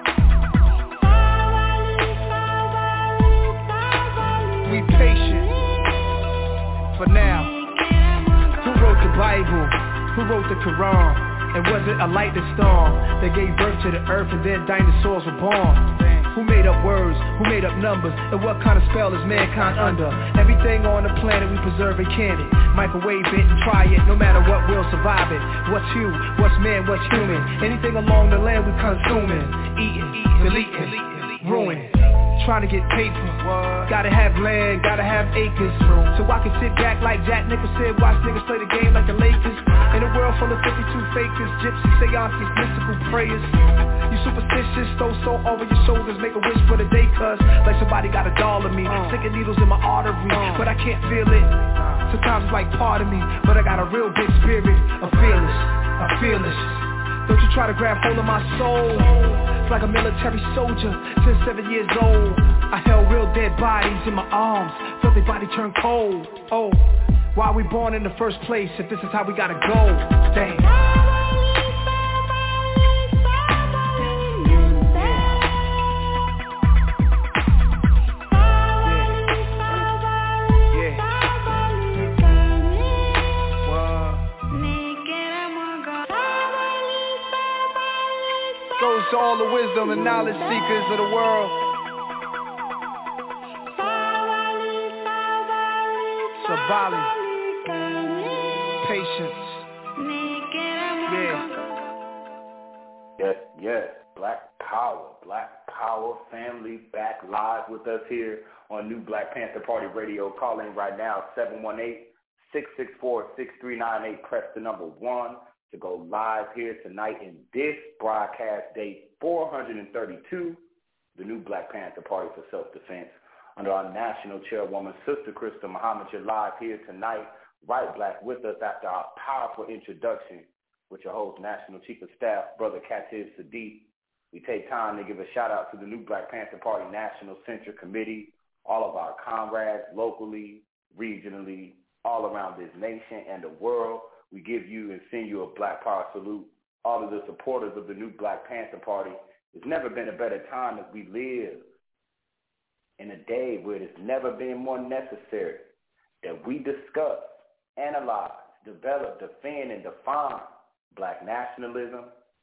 C: Be patient for now. Who wrote the Bible? Who wrote the Quran? And was it a lightning storm that gave birth to the earth and then dinosaurs were born? Who made up words? Who made up numbers? And what kind of spell is mankind under? Everything on the planet we preserve and can it. Microwave it and try it, no matter what, we'll survive it. What's you? What's man? What's human? Anything along the land we consuming. Eating, deleting, ruin. Trying to get paper, gotta have land, gotta have acres. So I can sit back like Jack Nicholson, watch niggas play the game like the Lakers. In a world full of fifty-two fakers, gypsy seances, mystical prayers. You superstitious, throw soul over your shoulders, make a wish for the day, cuz like somebody got a doll of me, sticking needles in my artery, but I can't feel it. Sometimes it's like part of me, but I got a real big spirit, I'm fearless, I'm fearless. Don't you try to grab hold of my soul. It's like a military soldier since seven years old. I held real dead bodies in my arms, felt their body turn cold. Oh, why we born in the first place if this is how we gotta go? Damn. To all the wisdom and knowledge seekers of the world. Sabali, patience. Yeah.
H: Yes, yes. Black Power, Black Power family back live with us here on New Black Panther Party Radio. Call in right now, seven one eight, six six four, six three nine eight. Press the number one to go live here tonight in this broadcast date four hundred thirty-two, the New Black Panther Party for Self-Defense. Under our national chairwoman, Sister Krista Muhammad, you're live here tonight, right black with us after our powerful introduction with your host, National Chief of Staff, Brother Khatib Sadiq. We take time to give a shout out to the New Black Panther Party National Central Committee, all of our comrades locally, regionally, all around this nation and the world. We give you and send you a Black Power salute. All of the supporters of the New Black Panther Party. There's never been a better time as we live in a day where it has never been more necessary that we discuss, analyze, develop, defend, and define black nationalism.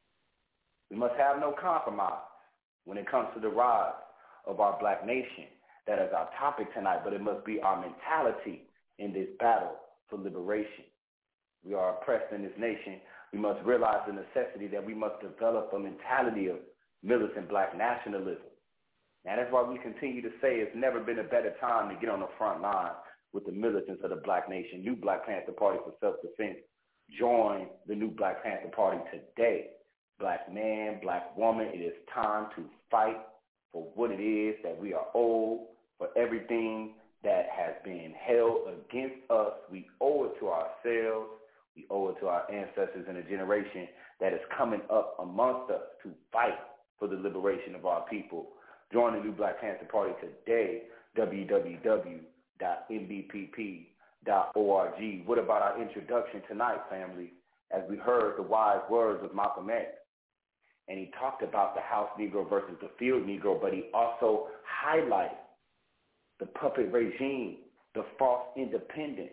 H: We must have no compromise when it comes to the rise of our black nation. That is our topic tonight, but it must be our mentality in this battle for liberation. We are oppressed in this nation. We must realize the necessity that we must develop a mentality of militant black nationalism. Now, that's why we continue to say it's never been a better time to get on the front line with the militants of the black nation. New Black Panther Party for Self-Defense. Join the New Black Panther Party today. Black man, black woman, it is time to fight for what it is that we are owed, for everything that has been held against us. We owe it to ourselves. We owe it to our ancestors and a generation that is coming up amongst us to fight for the liberation of our people. Join the New Black Panther Party today, w w w dot n b p p dot org. What about our introduction tonight, family? As we heard the wise words of Malcolm X, and he talked about the house Negro versus the field Negro, but he also highlighted the puppet regime, the false independence.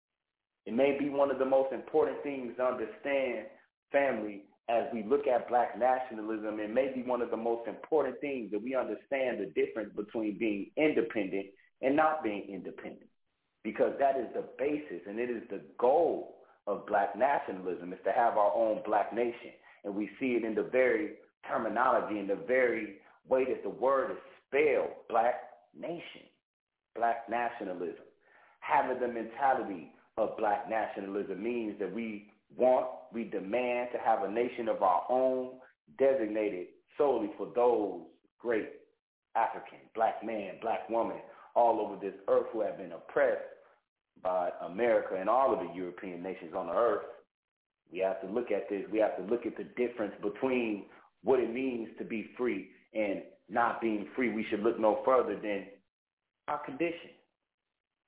H: It may be one of the most important things to understand, family, as we look at black nationalism. It may be one of the most important things that we understand the difference between being independent and not being independent, because that is the basis and it is the goal of black nationalism, is to have our own black nation. And we see it in the very terminology, in the very way that the word is spelled, black nation, black nationalism. Having the mentality of black nationalism means that we want, we demand to have a nation of our own, designated solely for those great African, black man, black woman, all over this earth who have been oppressed by America and all of the European nations on the earth. We have to look at this. We have to look at the difference between what it means to be free and not being free. We should look no further than our condition.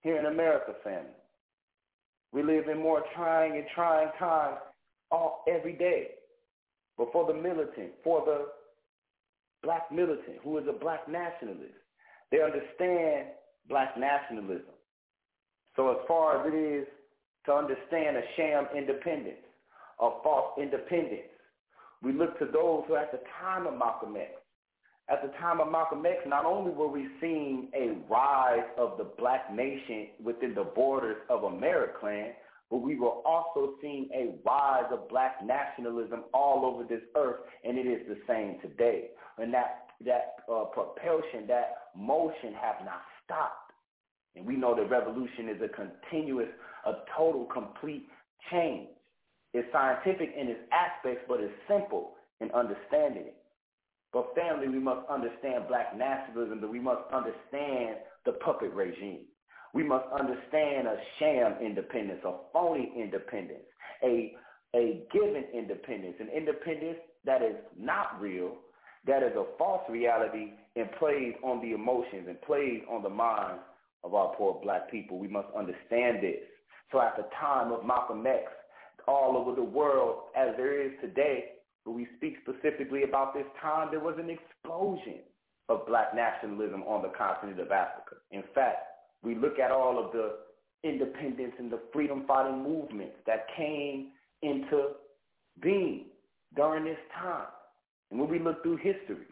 H: here in America, family. We live in more trying and trying times all every day. But for the militant, for the black militant who is a black nationalist, they understand black nationalism. So as far as it is to understand a sham independence, a false independence, we look to those who at the time of Malcolm X, at the time of Malcolm X, not only were we seeing a rise of the black nation within the borders of Americlan, but we were also seeing a rise of black nationalism all over this earth, and it is the same today. And that, that uh, propulsion, that motion have not stopped. And we know that revolution is a continuous, a total, complete change. It's scientific in its aspects, but it's simple in understanding it. But family, we must understand black nationalism, but we must understand the puppet regime. We must understand a sham independence, a phony independence, a, a given independence, an independence that is not real, that is a false reality and plays on the emotions and plays on the minds of our poor black people. We must understand this. So at the time of Malcolm X, all over the world, as there is today, but we speak specifically about this time, there was an explosion of black nationalism on the continent of Africa. In fact, we look at all of the independence and the freedom-fighting movements that came into being during this time. And when we look through history,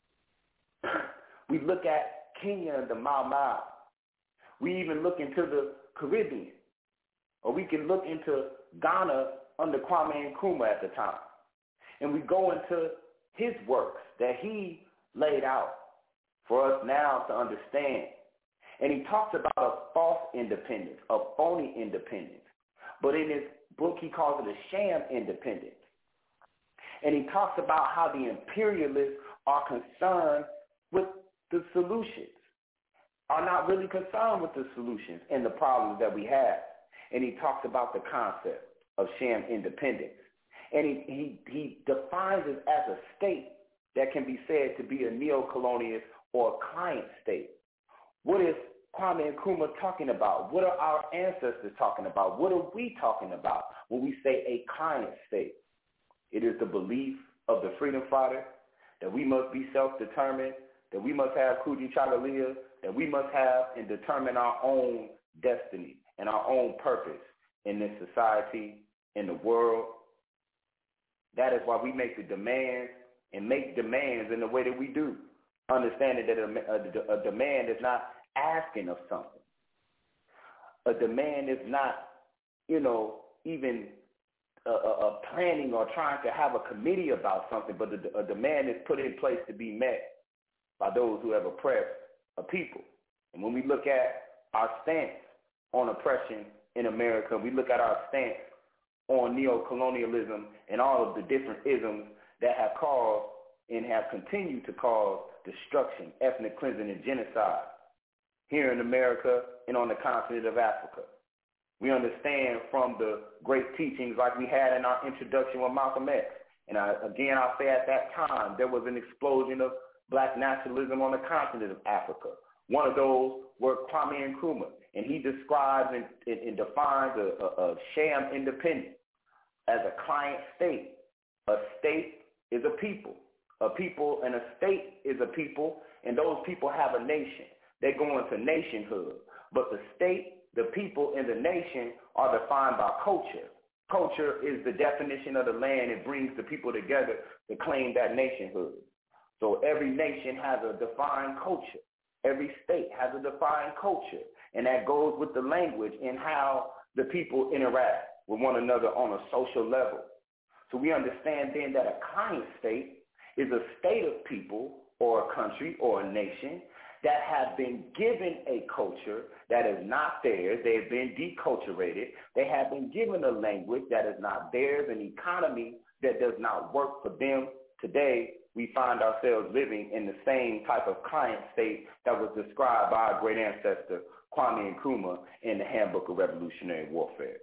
H: we look at Kenya and the Mau Mau. We even look into the Caribbean, or we can look into Ghana under Kwame Nkrumah at the time. And we go into his works that he laid out for us now to understand. And he talks about a false independence, a phony independence. But in his book, he calls it a sham independence. And he talks about how the imperialists are concerned with the solutions, are not really concerned with the solutions and the problems that we have. And he talks about the concept of sham independence. And he, he, he defines it as a state that can be said to be a neo-colonialist or a client state. What is Kwame Nkrumah talking about? What are our ancestors talking about? What are we talking about when we say a client state? It is the belief of the freedom fighter that we must be self-determined, that we must have Kujichagulia, that we must have and determine our own destiny and our own purpose in this society, in the world. That is why we make the demands and make demands in the way that we do, understanding that a, a, a demand is not asking of something. A demand is not, you know, even a, a, a planning or trying to have a committee about something, but a, a demand is put in place to be met by those who have oppressed a people. And when we look at our stance on oppression in America, we look at our stance on neo-colonialism and all of the different isms that have caused and have continued to cause destruction, ethnic cleansing, and genocide here in America and on the continent of Africa. We understand from the great teachings like we had in our introduction with Malcolm X. And I, again, I'll say at that time, there was an explosion of black nationalism on the continent of Africa. One of those were Kwame Nkrumah, and he describes and, and, and defines a, a, a sham independence as a client state. A state is a people. A people and a state is a people, and those people have a nation. They go into nationhood. But the state, the people, and the nation are defined by culture. Culture is the definition of the land. It brings the people together to claim that nationhood. So every nation has a defined culture. Every state has a defined culture. And that goes with the language and how the people interact with one another on a social level. So we understand then that a client state is a state of people or a country or a nation that have been given a culture that is not theirs. They have been deculturated. They have been given a language that is not theirs, an economy that does not work for them. Today, we find ourselves living in the same type of client state that was described by our great ancestor, Kwame Nkrumah, in the Handbook of Revolutionary Warfare.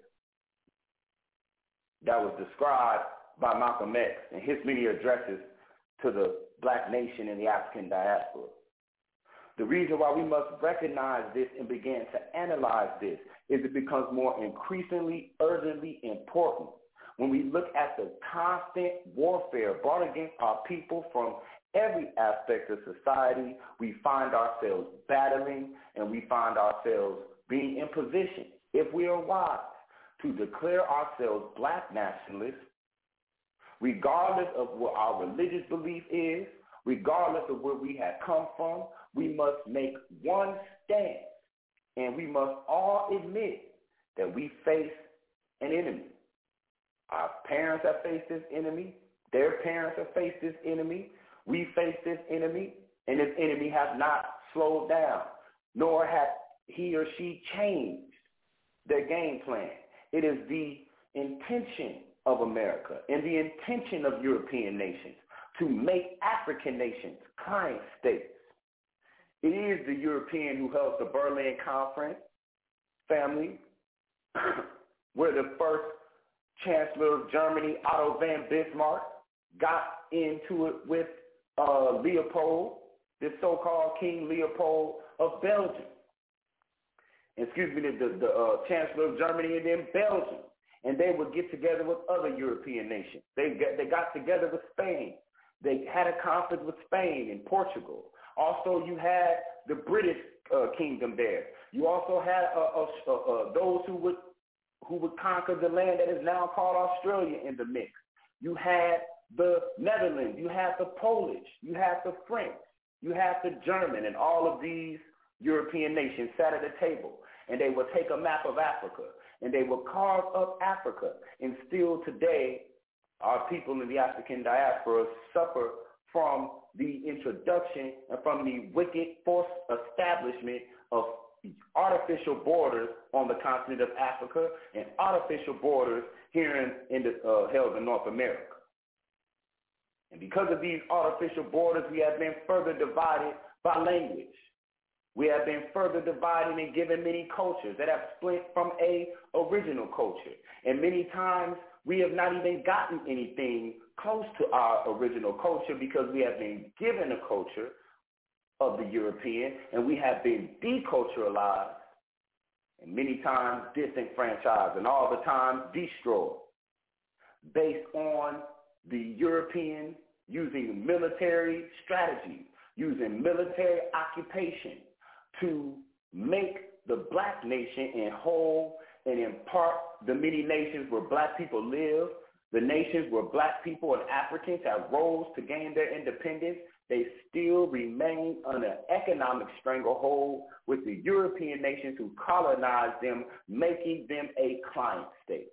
H: That was described by Malcolm X in his many addresses to the black nation and the African diaspora. The reason why we must recognize this and begin to analyze this is it becomes more increasingly urgently important when we look at the constant warfare brought against our people from every aspect of society. We find ourselves battling, and we find ourselves being in position, if we are wise, to declare ourselves black nationalists, regardless of what our religious belief is, regardless of where we have come from. We must make one stand, and we must all admit that we face an enemy. Our parents have faced this enemy. Their parents have faced this enemy. We face this enemy, and this enemy has not slowed down, nor has he or she changed their game plan. It is the intention of America and the intention of European nations to make African nations client states. It is the European who held the Berlin Conference, family, where the first Chancellor of Germany, Otto von Bismarck, got into it with uh, Leopold, the so-called King Leopold of Belgium. Excuse me, the, the, the uh, Chancellor of Germany and then Belgium. And they would get together with other European nations. They got, they got together with Spain. They had a conference with Spain and Portugal. Also, you had the British uh, kingdom there. You also had uh, uh, uh, uh, those who would who would conquer the land that is now called Australia in the mix. You had the Netherlands. You had the Polish. You had the French. You had the German, and all of these European nations sat at a table, and they would take a map of Africa, and they would carve up Africa. And still today, our people in the African diaspora suffer from the introduction and from the wicked forced establishment of artificial borders on the continent of Africa and artificial borders here in, in the, uh, held in North America. And because of these artificial borders, we have been further divided by language. We have been further divided and given many cultures that have split from a original culture. And many times we have not even gotten anything close to our original culture because we have been given a culture of the European, and we have been deculturalized and many times disenfranchised and all the time destroyed based on the European using military strategy, using military occupation to make the black nation in whole and in part the many nations where black people live, the nations where black people and Africans have rose to gain their independence. They still remain under an economic stranglehold with the European nations who colonized them, making them a client state.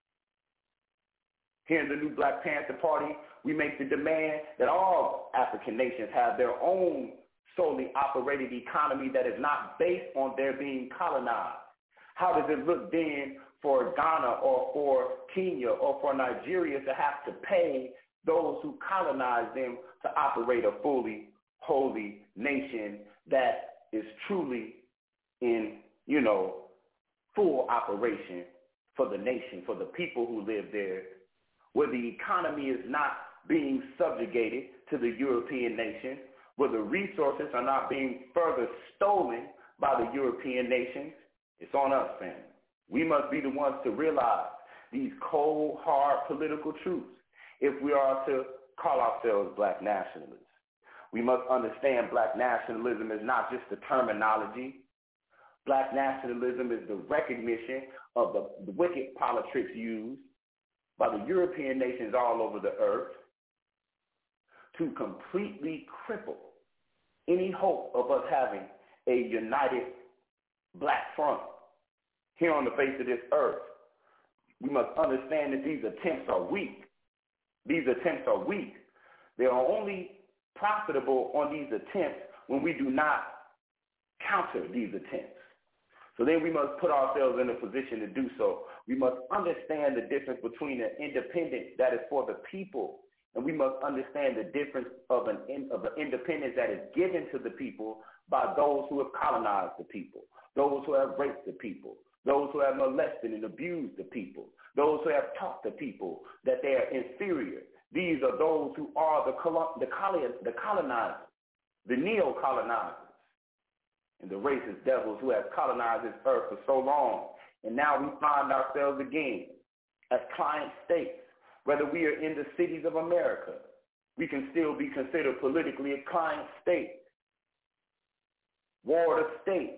H: Here in the new Black Panther Party, we make the demand that all African nations have their own solely operated economy that is not based on their being colonized. How does it look then for Ghana or for Kenya or for Nigeria to have to pay those who colonize them to operate a fully holy nation that is truly in, you know, full operation for the nation, for the people who live there, where the economy is not being subjugated to the European nations, where the resources are not being further stolen by the European nations? It's on us, family. We must be the ones to realize these cold, hard political truths if we are to call ourselves black nationalists. We must understand black nationalism is not just the terminology. Black nationalism is the recognition of the, the wicked politics used by the European nations all over the earth to completely cripple any hope of us having a united black front here on the face of this earth. We must understand that these attempts are weak. These attempts are weak. They are only profitable on these attempts when we do not counter these attempts. So then we must put ourselves in a position to do so. We must understand the difference between an independence that is for the people, and we must understand the difference of an, of an independence that is given to the people by those who have colonized the people, those who have raped the people, those who have molested and abused the people, those who have taught the people that they are inferior. These are those who are the, the, the colonizers, the neo-colonizers. and the racist devils who have colonized this earth for so long. And now we find ourselves again as client states. Whether we are in the cities of America, we can still be considered politically a client state, ward of state.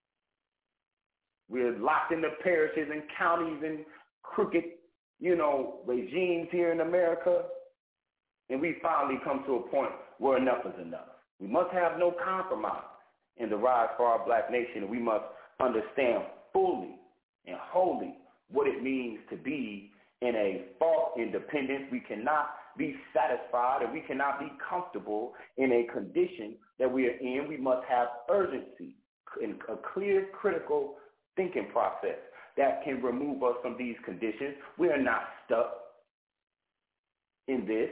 H: We're locked into parishes and counties and crooked, you know, regimes here in America. And we finally come to a point where enough is enough. We must have no compromise in the rise for our black nation, and we must understand fully and wholly what it means to be in a false independence. We cannot be satisfied and we cannot be comfortable in a condition that we are in. We must have urgency and a clear, critical thinking process that can remove us from these conditions. We are not stuck in this.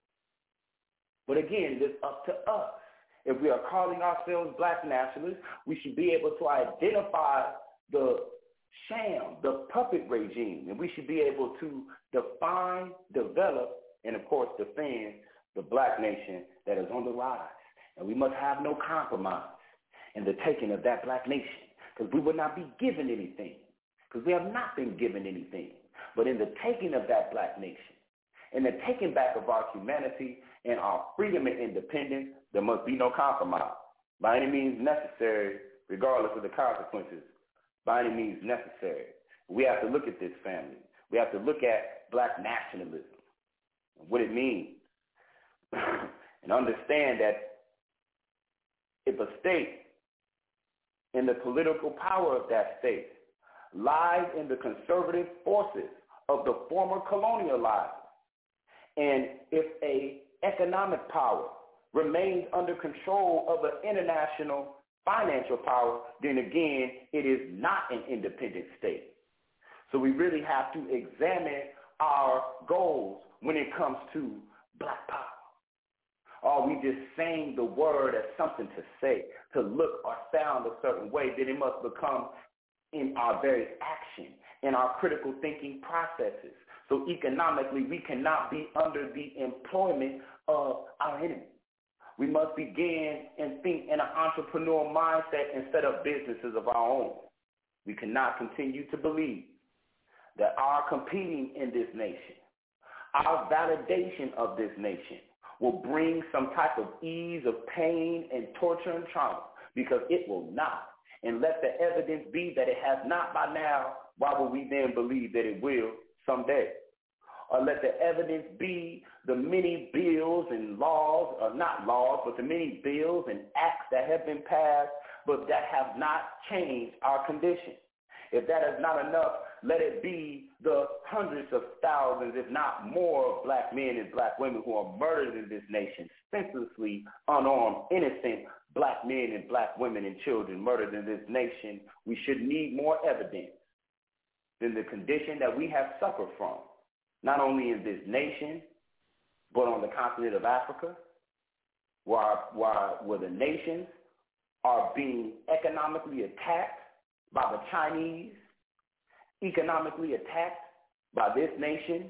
H: But again, it is up to us. If we are calling ourselves black nationalists, we should be able to identify the sham, the puppet regime, and we should be able to define, develop, and of course defend the black nation that is on the rise. And we must have no compromise in the taking of that black nation, because we will not be given anything, because we have not been given anything. But in the taking of that black nation, in the taking back of our humanity and our freedom and independence, there must be no compromise. By any means necessary, regardless of the consequences, by any means necessary. We have to look at this, family. We have to look at black nationalism and what it means and understand that if a state and the political power of that state lies in the conservative forces of the former colonializers, and if a economic power remains under control of an international financial power, then again, it is not an independent state. So we really have to examine our goals when it comes to black power. Are we just saying the word as something to say, to look or sound a certain way? Then it must become in our very action, in our critical thinking processes. So economically, we cannot be under the employment of our enemy. We must begin and think in an entrepreneurial mindset and set up businesses of our own. We cannot continue to believe that our competing in this nation, our validation of this nation, will bring some type of ease of pain and torture and trauma, because it will not. And let the evidence be that it has not by now, why would we then believe that it will someday? Or let the evidence be the many bills and laws, or not laws, but the many bills and acts that have been passed, but that have not changed our condition. If that is not enough, let it be the hundreds of thousands, if not more, of black men and black women who are murdered in this nation, senselessly unarmed, innocent black men and black women and children murdered in this nation. We should need more evidence than the condition that we have suffered from, not only in this nation, but on the continent of Africa, where, where, where the nations are being economically attacked by the Chinese, economically attacked by this nation,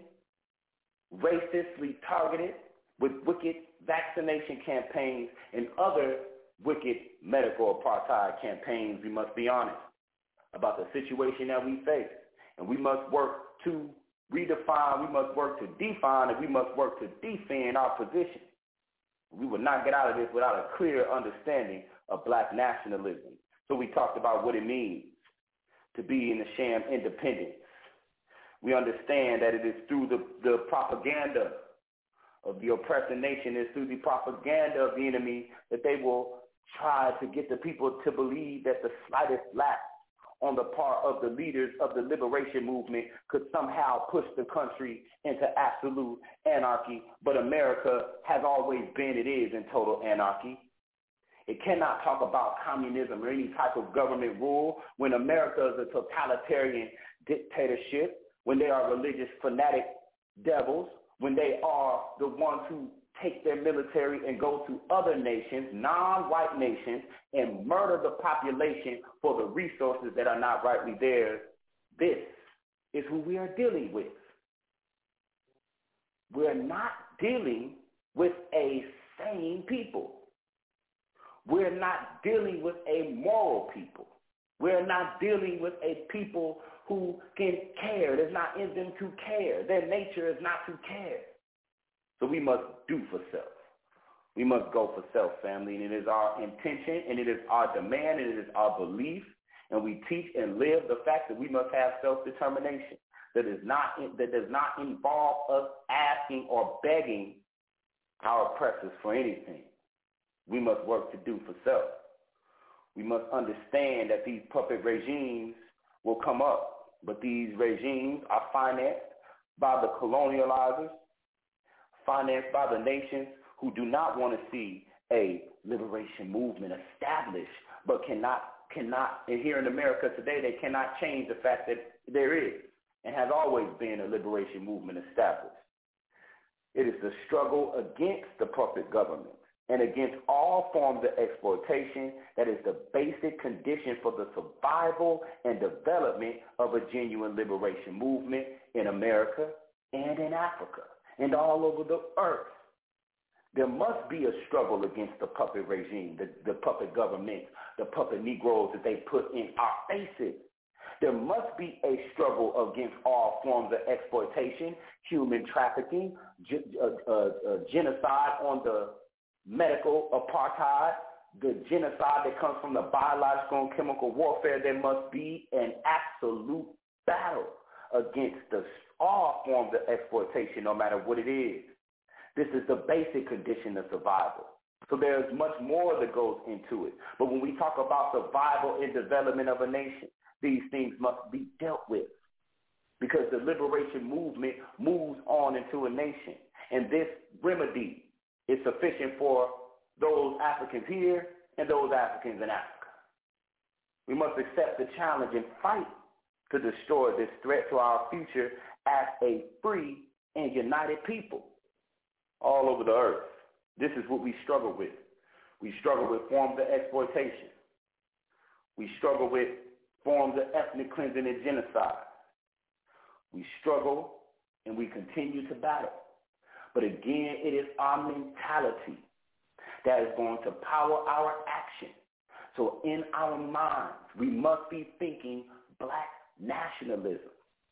H: racistly targeted with wicked vaccination campaigns and other wicked medical apartheid campaigns. We must be honest about the situation that we face. And we must work to redefine, we must work to define, and we must work to defend our position. We will not get out of this without a clear understanding of black nationalism. So we talked about what it means to be in the sham independence. We understand that it is through the, the propaganda of the oppressing nation, it's through the propaganda of the enemy that they will try to get the people to believe that the slightest lapse on the part of the leaders of the liberation movement could somehow push the country into absolute anarchy. But America has always been, it is in total anarchy. It cannot talk about communism or any type of government rule when America is a totalitarian dictatorship, when they are religious fanatic devils, when they are the ones who take their military and go to other nations, non-white nations, and murder the population for the resources that are not rightly theirs. This is who we are dealing with. We're not dealing with a sane people. We're not dealing with a moral people. We're not dealing with a people who can care. It's not in them to care. Their nature is not to care. So we must do for self. We must go for self, family, and it is our intention, and it is our demand, and it is our belief, and we teach and live the fact that we must have self-determination. That is not that does not involve us asking or begging our oppressors for anything. We must work to do for self. We must understand that these puppet regimes will come up, but these regimes are financed by the colonializers, financed by the nations who do not want to see a liberation movement established, but cannot, cannot, and here in America today, they cannot change the fact that there is and has always been a liberation movement established. It is the struggle against the puppet government and against all forms of exploitation that is the basic condition for the survival and development of a genuine liberation movement in America and in Africa and all over the earth. There must be a struggle against the puppet regime, the, the puppet government, the puppet Negroes that they put in our faces. There must be a struggle against all forms of exploitation, human trafficking, ge- uh, uh, uh, genocide on the medical apartheid, the genocide that comes from the biological and chemical warfare. There must be an absolute battle against the, all forms of exploitation, no matter what it is. This is the basic condition of survival. So there's much more that goes into it. But when we talk about survival and development of a nation, these things must be dealt with because the liberation movement moves on into a nation. And this remedy is sufficient for those Africans here and those Africans in Africa. We must accept the challenge and fight to destroy this threat to our future as a free and united people all over the earth. This is what we struggle with. We struggle with forms of exploitation. We struggle with forms of ethnic cleansing and genocide. We struggle and we continue to battle. But again, it is our mentality that is going to power our action. So in our minds, we must be thinking black nationalism,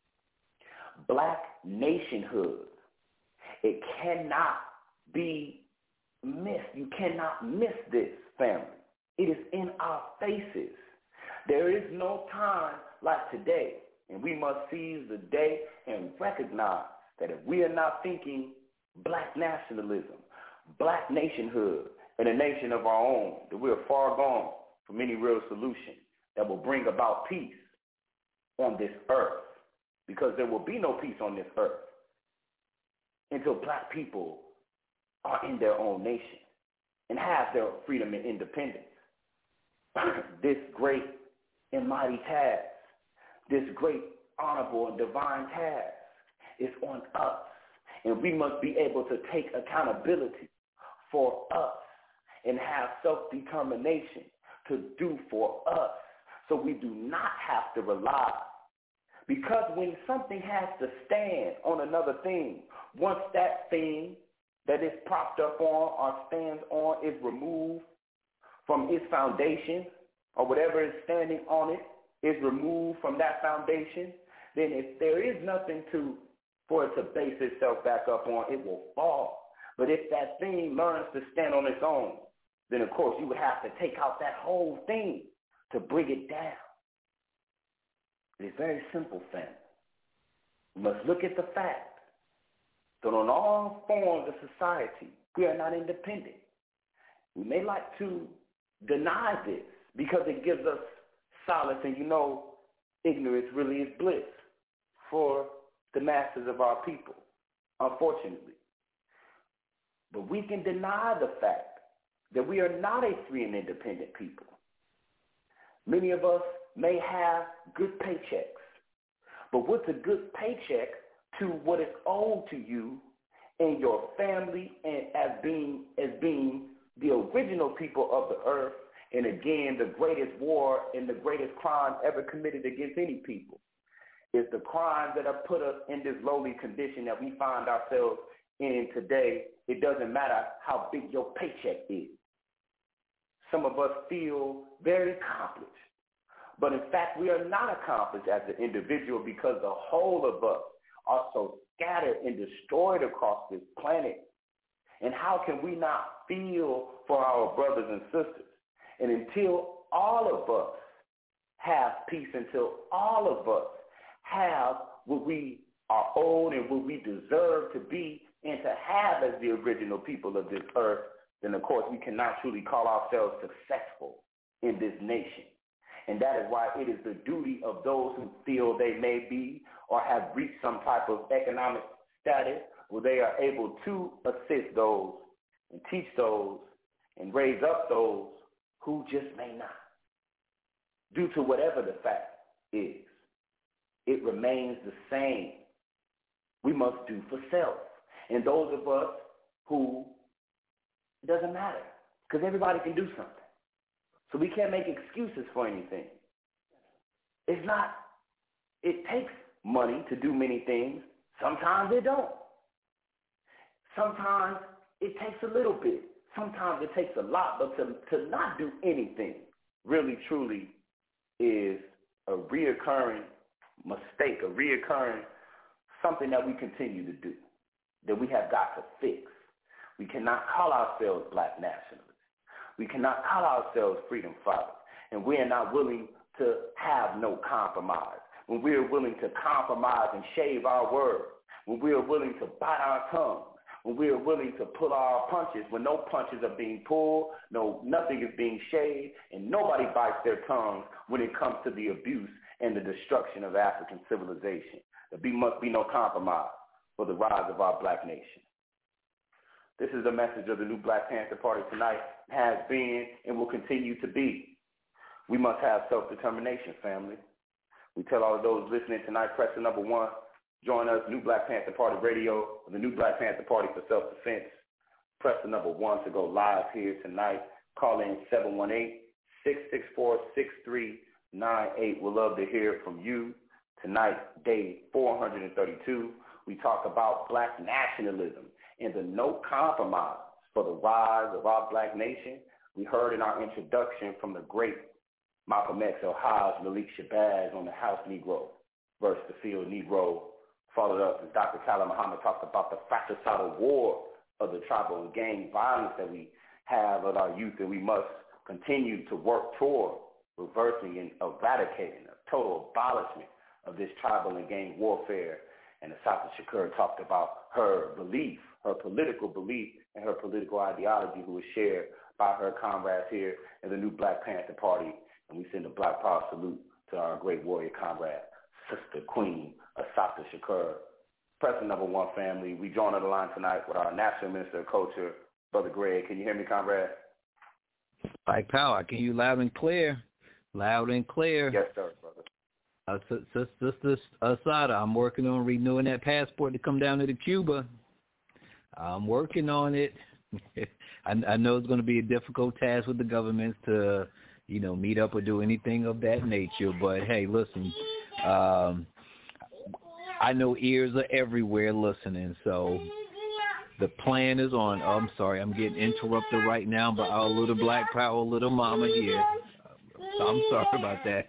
H: black nationhood. It cannot be missed. You cannot miss this, family. It is in our faces. There is no time like today, and we must seize the day and recognize that if we are not thinking black nationalism, black nationhood, and a nation of our own, that we are far gone from any real solution that will bring about peace on this earth, because there will be no peace on this earth until black people are in their own nation and have their freedom and independence. This great and mighty task, this great honorable and divine task is on us, and we must be able to take accountability for us and have self-determination to do for us so we do not have to rely. Because when something has to stand on another thing, once that thing that is propped up on or stands on is removed from its foundation, or whatever is standing on it is removed from that foundation, then if there is nothing to for it to base itself back up on, it will fall. But if that thing learns to stand on its own, then of course you would have to take out that whole thing to bring it down. It is very simple, family. We must look at the fact that on all forms of society, we are not independent. We may like to deny this because it gives us solace, and you know, ignorance really is bliss for the masses of our people, unfortunately. But we can deny the fact that we are not a free and independent people. Many of us may have good paychecks, but what's a good paycheck to what is owed to you and your family and as being as being the original people of the earth, and again, the greatest war and the greatest crime ever committed against any people is the crimes that have put us in this lowly condition that we find ourselves in today. It doesn't matter how big your paycheck is. some of us feel very accomplished. But in fact, we are not accomplished as an individual because the whole of us are so scattered and destroyed across this planet. And how can we not feel for our brothers and sisters? And until all of us have peace, until all of us have what we are owed and what we deserve to be and to have as the original people of this earth, then of course we cannot truly call ourselves successful in this nation. And that is why it is the duty of those who feel they may be or have reached some type of economic status where they are able to assist those and teach those and raise up those who just may not. Due to whatever the fact is, it remains the same. We must do for self. And those of us who, it doesn't matter, because everybody can do something. So we can't make excuses for anything. It's not, it takes money to do many things. Sometimes it don't. Sometimes it takes a little bit. Sometimes it takes a lot, but to, to not do anything really, truly is a reoccurring mistake, a reoccurring something that we continue to do, that we have got to fix. We cannot call ourselves black nationalists. We cannot call ourselves freedom fighters, and we are not willing to have no compromise. When we are willing to compromise and shave our words, when we are willing to bite our tongue, when we are willing to pull our punches, when no punches are being pulled, no nothing is being shaved, and nobody bites their tongues when it comes to the abuse and the destruction of African civilization. There be, must be no compromise for the rise of our black nation. This is the message of the new Black Panther Party tonight, has been and will continue to be. We must have self-determination, family. We tell all of those listening tonight, press the number one. Join us, New Black Panther Party Radio, the New Black Panther Party for Self-Defense. Press the number one to go live here tonight. Call in seven one eight, six six four, six three nine eight. We'd love to hear from you. Tonight, day four hundred thirty-two, we talk about black nationalism and the no compromise for the rise of our black nation. We heard in our introduction from the great Malcolm X, El-Haj, Malik Shabazz on the House Negro versus the Field Negro. Followed up as Doctor Khalid Muhammad talked about the fratricidal war of the tribal and gang violence that we have with our youth, and we must continue to work toward reversing and eradicating a total abolishment of this tribal and gang warfare. And Assata Shakur talked about her belief, her political belief, and her political ideology, who was shared by her comrades here in the new Black Panther Party. And we send a Black Power salute to our great warrior comrade, Sister Queen Assata Shakur. Pressing number one, family. We join on the line tonight with our National Minister of Culture, Brother Greg. Can you hear me, comrade?
O: Black Power, I can hear you loud and clear. Loud and clear.
H: Yes, sir, brother.
O: Uh, Sister Assata, I'm working on renewing that passport to come down to the Cuba. I'm working on it. I, I know it's going to be a difficult task with the governments to, you know, meet up or do anything of that nature. But, hey, listen, um, I know ears are everywhere listening, so the plan is on. Oh, I'm sorry, I'm getting interrupted right now by our little Black Power, little mama here. So I'm sorry about that.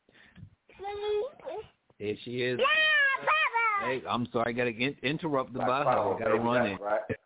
O: Here she is. Hey, I'm sorry, I got to get interrupted by her. I got to run it.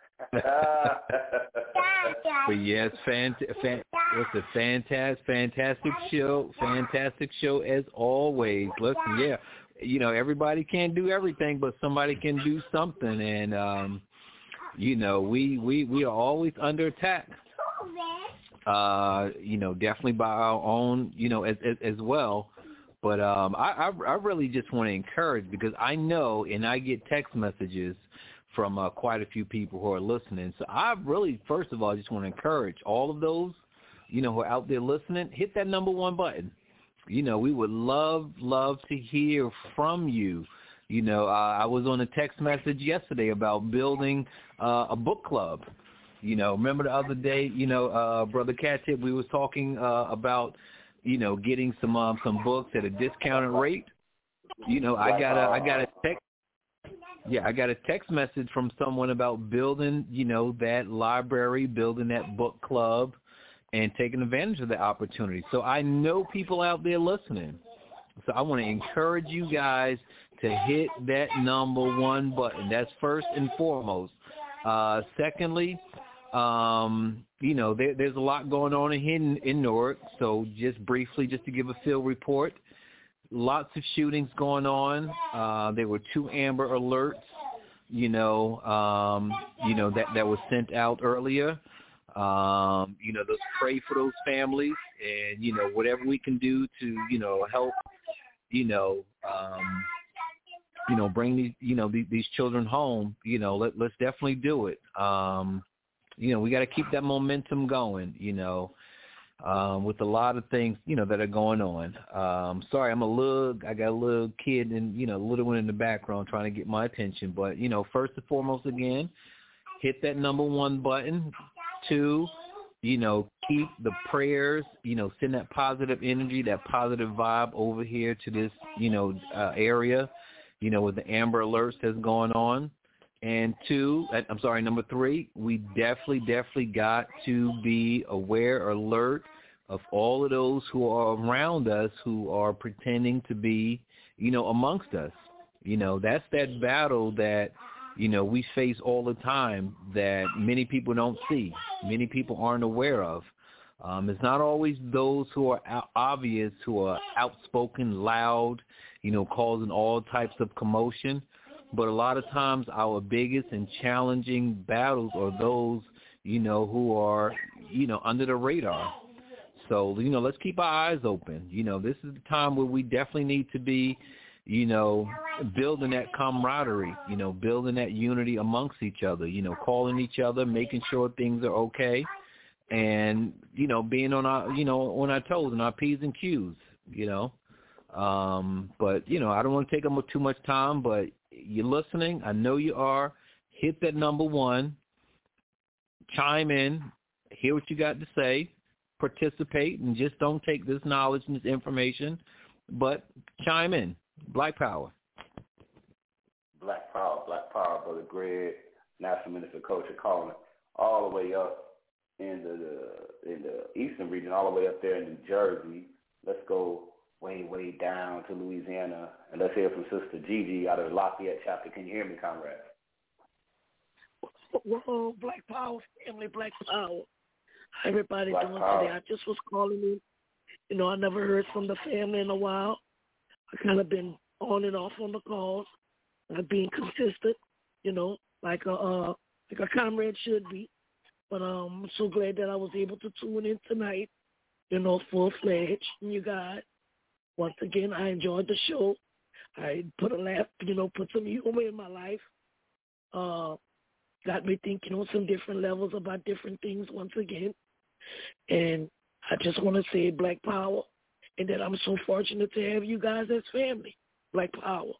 O: But yes, fant- fan- it's a fantastic, fantastic show, fantastic show as always. Listen, yeah, you know, everybody can't do everything, but somebody can do something, and um, you know, we, we, we are always under attack. Uh, you know, definitely by our own, you know, as as, as well. But um, I, I I really just want to encourage, because I know, and I get text messages from uh, quite a few people who are listening. So I really, first of all, just want to encourage all of those, you know, who are out there listening, hit that number one button. You know, we would love, love to hear from you. You know, uh, I was on a text message yesterday about building uh, a book club. You know, remember the other day, you know, uh, Brother Catchip, we was talking uh, about, you know, getting some um, some books at a discounted rate. You know, I got a I got a text. Yeah, I got a text message from someone about building, you know, that library, building that book club. and taking advantage of the opportunity. So I know people out there listening. So I want to encourage you guys to hit that number one button. That's first and foremost. Uh, secondly, um, you know, there, there's a lot going on in, in Newark. So just briefly, just to give a field report, lots of shootings going on. Uh, there were two Amber Alerts, you know, um, you know that, that was sent out earlier. Um, you know, those pray for those families, and you know whatever we can do to you know help, you know, um, you know bring these you know these, these children home. You know, let let's definitely do it. Um, you know, we got to keep that momentum going. You know. Um, with a lot of things, you know, that are going on. Um, sorry, I'm a little, I got a little kid and, you know, a little one in the background trying to get my attention. But, you know, first and foremost, again, hit that number one button. Two, you know, keep the prayers, you know, send that positive energy, that positive vibe over here to this, you know, uh, area, you know, with the Amber Alerts that's going on. And two, I'm sorry, number three, we definitely, definitely got to be aware, alert of all of those who are around us who are pretending to be, you know, amongst us. You know, that's that battle that, you know, we face all the time that many people don't see, many people aren't aware of. Um, it's not always those who are obvious, who are outspoken, loud, you know, causing all types of commotion. But a lot of times our biggest and challenging battles are those, you know, who are, you know, under the radar. So, you know, let's keep our eyes open. You know, this is the time where we definitely need to be, you know, building that camaraderie, you know, building that unity amongst each other, you know, calling each other, making sure things are okay, and, you know, being on our, you know, on our toes and our P's and Q's, you know. Um, but, you know, I don't want to take up too much time, but you're listening. I know you are. Hit that number one. Chime in. Hear what you got to say. Participate, and just don't take this knowledge and this information, but chime in. Black Power.
H: Black Power, Black Power, Brother Greg, National Minister of Culture, calling all the way up in the in the eastern region, all the way up there in New Jersey. Let's go way, way down to Louisiana, and let's hear from Sister Gigi out of the Lafayette chapter. Can you hear me, comrade?
P: Whoa, Black Power family, Black Power. How everybody
H: Black
P: doing
H: Power.
P: today? I just was calling in. You know, I never heard from the family in a while. I kind of been on and off on the calls. I've been consistent, you know, like a uh, like a comrade should be. But um, I'm so glad that I was able to tune in tonight, you know, full-fledged. You guys. Once again, I enjoyed the show. I put a laugh, you know, put some humor in my life. Uh, got me thinking on some different levels about different things once again. And I just want to say Black Power, and that I'm so fortunate to have you guys as family. Black Power.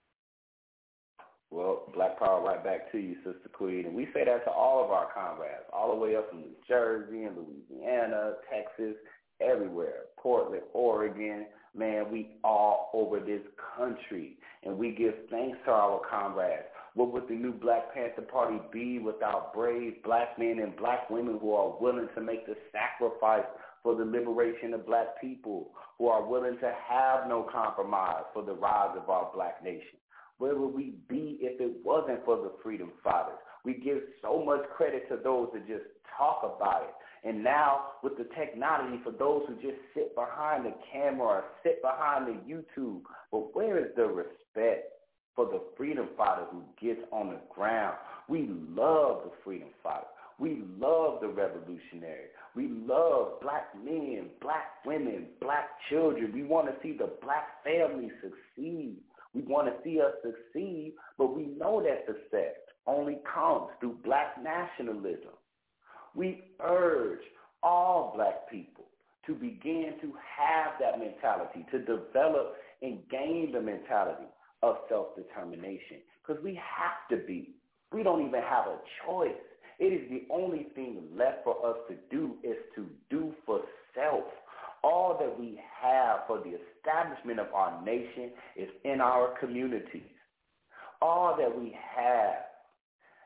H: Well, Black Power right back to you, Sister Queen. And we say that to all of our comrades, all the way up from New Jersey and Louisiana, Texas, everywhere, Portland, Oregon. Man, we all over this country, and we give thanks to our comrades. What would the new Black Panther Party be without brave black men and black women who are willing to make the sacrifice for the liberation of black people, who are willing to have no compromise for the rise of our black nation? Where would we be if it wasn't for the freedom fighters? We give so much credit to those that just talk about it. And now with the technology, for those who just sit behind the camera or sit behind the YouTube, but where is the respect for the freedom fighter who gets on the ground? We love the freedom fighter. We love the revolutionary. We love black men, black women, black children. We want to see the black family succeed. We want to see us succeed, but we know that success only comes through black nationalism. We urge all black people to begin to have that mentality, to develop and gain the mentality of self-determination, because we have to be. We don't even have a choice. It is the only thing left for us to do is to do for self. All that we have for the establishment of our nation is in our communities. All that we have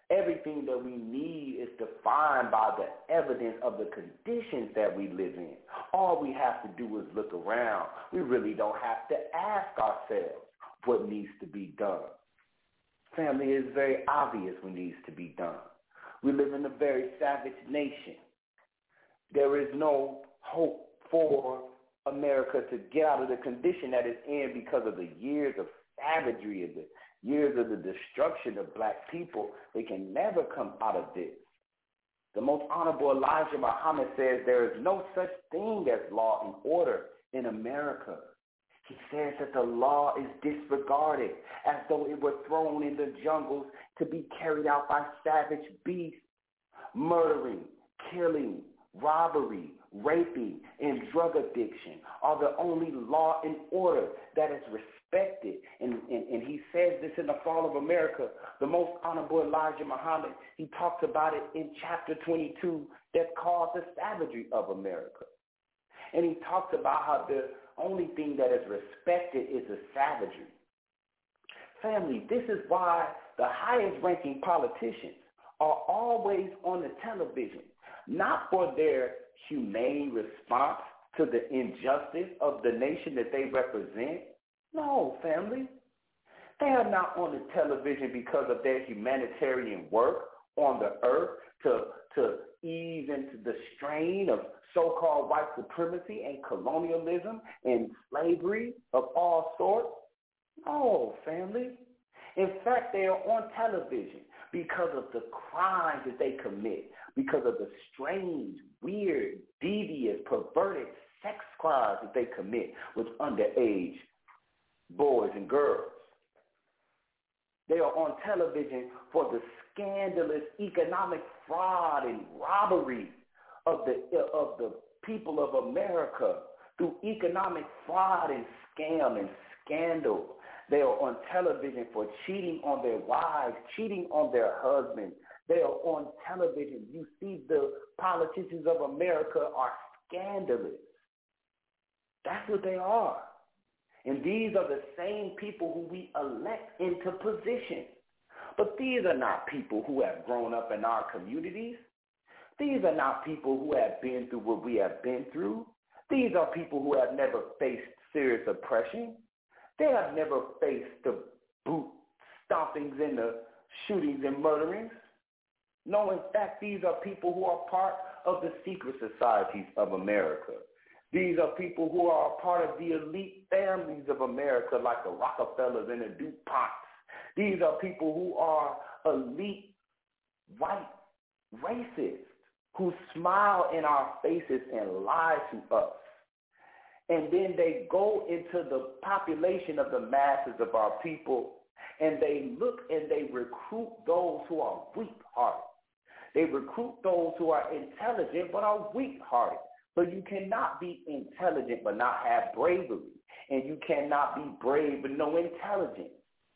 H: Everything that we need is defined by the evidence of the conditions that we live in. All we have to do is look around. We really don't have to ask ourselves what needs to be done. Family, is very obvious what needs to be done. We live in a very savage nation. There is no hope for America to get out of the condition that it's in because of the years of savagery and the years of the destruction of black people. They can never come out of this. The most honorable Elijah Muhammad says there is no such thing as law and order in America. He says that the law is disregarded as though it were thrown in the jungles to be carried out by savage beasts. Murdering, killing, robbery, raping, and drug addiction are the only law and order that is respected. And, and, and he says this in The Fall of America. The most honorable Elijah Muhammad, he talks about it in chapter twenty-two that's called The Savagery of America. And he talks about how the only thing that is respected is the savagery. Family, this is why the highest ranking politicians are always on the television, not for their humane response to the injustice of the nation that they represent. No, family. They are not on the television because of their humanitarian work on the earth to, to ease into the strain of so-called white supremacy and colonialism and slavery of all sorts. No, family. In fact, they are on television because of the crimes that they commit, because of the strange, weird, devious, perverted sex crimes that they commit with underage boys and girls. They are on television for the scandalous economic fraud and robbery of the of the people of America through economic fraud and scam and scandal. They are on television for cheating on their wives, cheating on their husbands. They are on television. You see, the politicians of America are scandalous. That's what they are. And these are the same people who we elect into positions. But these are not people who have grown up in our communities. These are not people who have been through what we have been through. These are people who have never faced serious oppression. They have never faced the boot stompings and the shootings and murderings. No, in fact, these are people who are part of the secret societies of America. These are people who are a part of the elite families of America, like the Rockefellers and the DuPonts. These are people who are elite white racists who smile in our faces and lie to us. And then they go into the population of the masses of our people, and they look and they recruit those who are weak-hearted. They recruit those who are intelligent but are weak-hearted. So you cannot be intelligent but not have bravery, and you cannot be brave with no intelligence.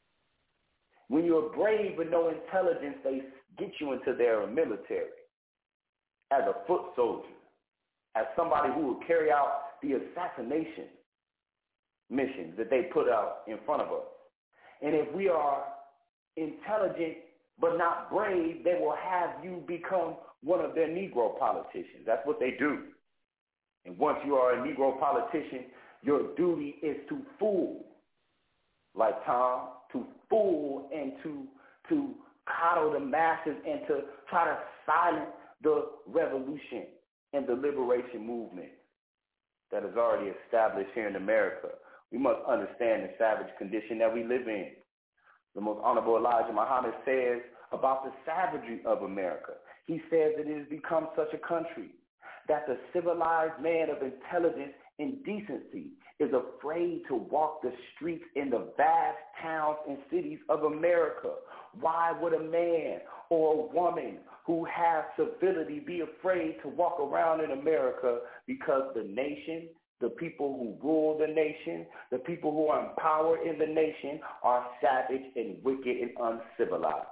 H: When you're brave with no intelligence, they get you into their military as a foot soldier, as somebody who will carry out the assassination missions that they put out in front of us. And if we are intelligent but not brave, they will have you become one of their Negro politicians. That's what they do. And once you are a Negro politician, your duty is to fool, like Tom, to fool and to, to coddle the masses and to try to silence the revolution and the liberation movement that is already established here in America. We must understand the savage condition that we live in. The most honorable Elijah Muhammad says about the savagery of America. He says that it has become such a country that the civilized man of intelligence and decency is afraid to walk the streets in the vast towns and cities of America. Why would a man or a woman who has civility be afraid to walk around in America? Because the nation, the people who rule the nation, the people who are in power in the nation are savage and wicked and uncivilized.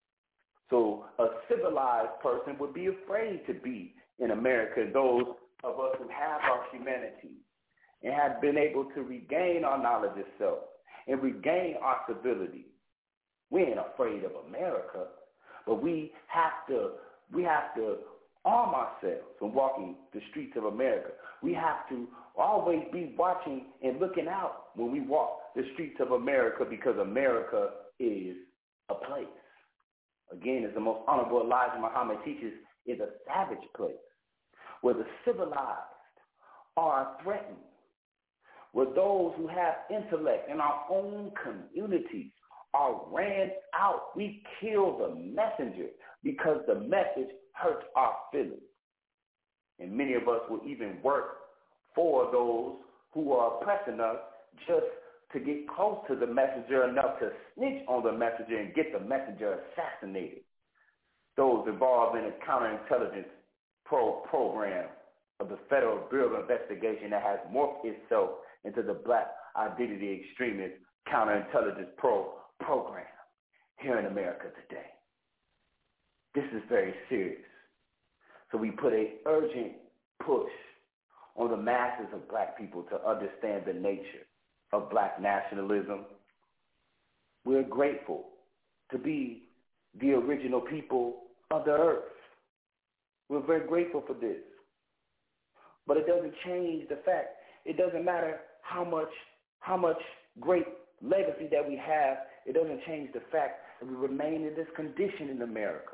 H: So a civilized person would be afraid to be in America. Those of us who have our humanity and have been able to regain our knowledge of self and regain our civility, we ain't afraid of America. But we have to, we have to arm ourselves when walking the streets of America. We have to always be watching and looking out when we walk the streets of America, because America is a place. Again, as the most honorable Elijah Muhammad teaches, is a savage place where the civilized are threatened, where those who have intellect in our own communities are ran out. We kill the messenger because the message hurts our feelings. And many of us will even work for those who are oppressing us just to get close to the messenger enough to snitch on the messenger and get the messenger assassinated. Those involved in a counterintelligence pro- program of the Federal Bureau of Investigation that has morphed itself into the Black Identity Extremist Counterintelligence Pro program here in America today. This is very serious. So we put an urgent push on the masses of black people to understand the nature of black nationalism. We're grateful to be the original people of the earth. We're very grateful for this. But it doesn't change the fact, it doesn't matter how much, how much great legacy that we have, it doesn't change the fact that we remain in this condition in America.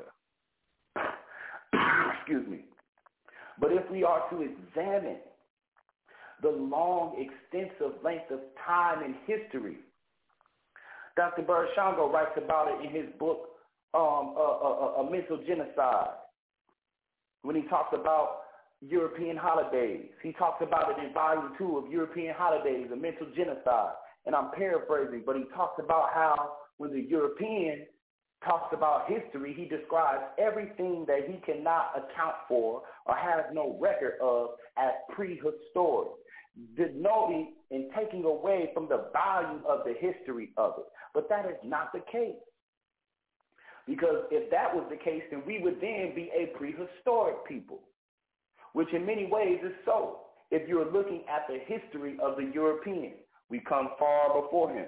H: Excuse me. But if we are to examine the long, extensive length of time in history, Doctor Bird Shango writes about it in his book, um, a, a, a Mental Genocide. When he talks about European holidays, he talks about it in volume two of European Holidays, A Mental Genocide. And I'm paraphrasing, but he talks about how when the European talks about history, he describes everything that he cannot account for or has no record of as prehistoric, denoting and taking away from the value of the history of it. But that is not the case. Because if that was the case, then we would then be a prehistoric people, which in many ways is so. If you're looking at the history of the European, we come far before him.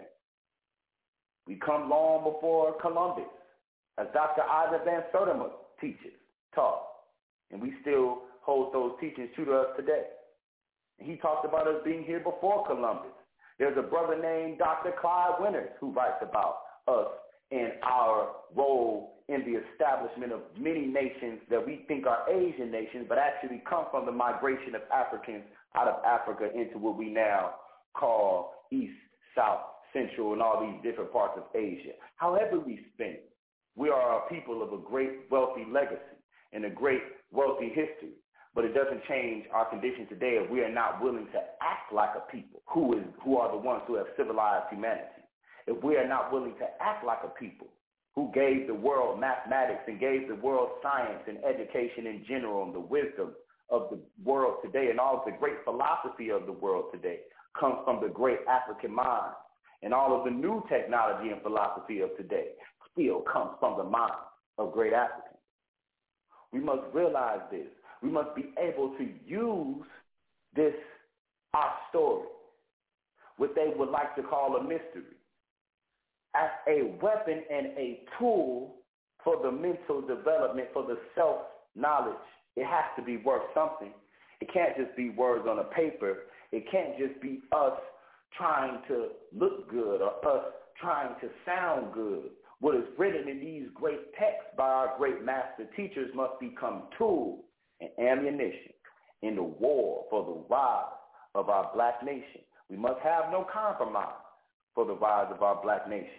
H: We come long before Columbus, as Doctor Isaac Van Sertima teaches, taught. And we still hold those teachings true to us today. And he talked about us being here before Columbus. There's a brother named Doctor Clyde Winters who writes about us and our role in the establishment of many nations that we think are Asian nations, but actually come from the migration of Africans out of Africa into what we now call East, South, Central, and all these different parts of Asia. However we spin it, we are a people of a great wealthy legacy and a great wealthy history. But it doesn't change our condition today if we are not willing to act like a people who is who are the ones who have civilized humanity. If we are not willing to act like a people who gave the world mathematics and gave the world science and education in general and the wisdom of the world today and all of the great philosophy of the world today comes from the great African mind. And all of the new technology and philosophy of today still comes from the mind of great Africans. We must realize this. We must be able to use this, our story, what they would like to call a mystery, as a weapon and a tool for the mental development, for the self-knowledge. It has to be worth something. It can't just be words on a paper. It can't just be us trying to look good or us trying to sound good. What is written in these great texts by our great master teachers must become tools and ammunition in the war for the rise of our black nation. We must have no compromise for the rise of our black nation.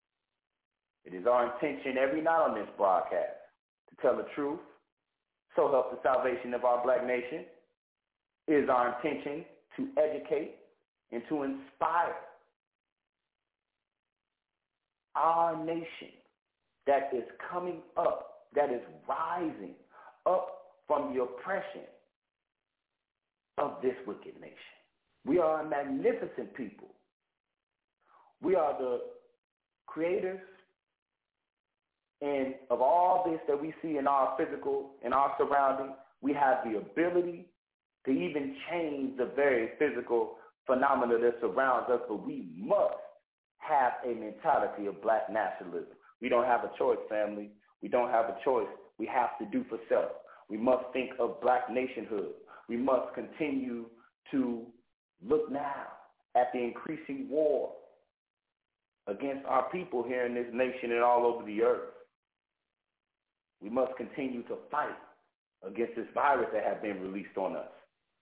H: It is our intention every night on this broadcast to tell the truth, so help the salvation of our black nation. It is our intention to educate and to inspire our nation that is coming up, that is rising up from the oppression of this wicked nation. We are a magnificent people. We are the creators and of all this that we see in our physical, in our surroundings. We have the ability to even change the very physical phenomena that surrounds us, but we must have a mentality of black nationalism. We don't have a choice, family. We don't have a choice. We have to do for self. We must think of black nationhood. We must continue to look now at the increasing war against our people here in this nation and all over the earth. We must continue to fight against this virus that has been released on us.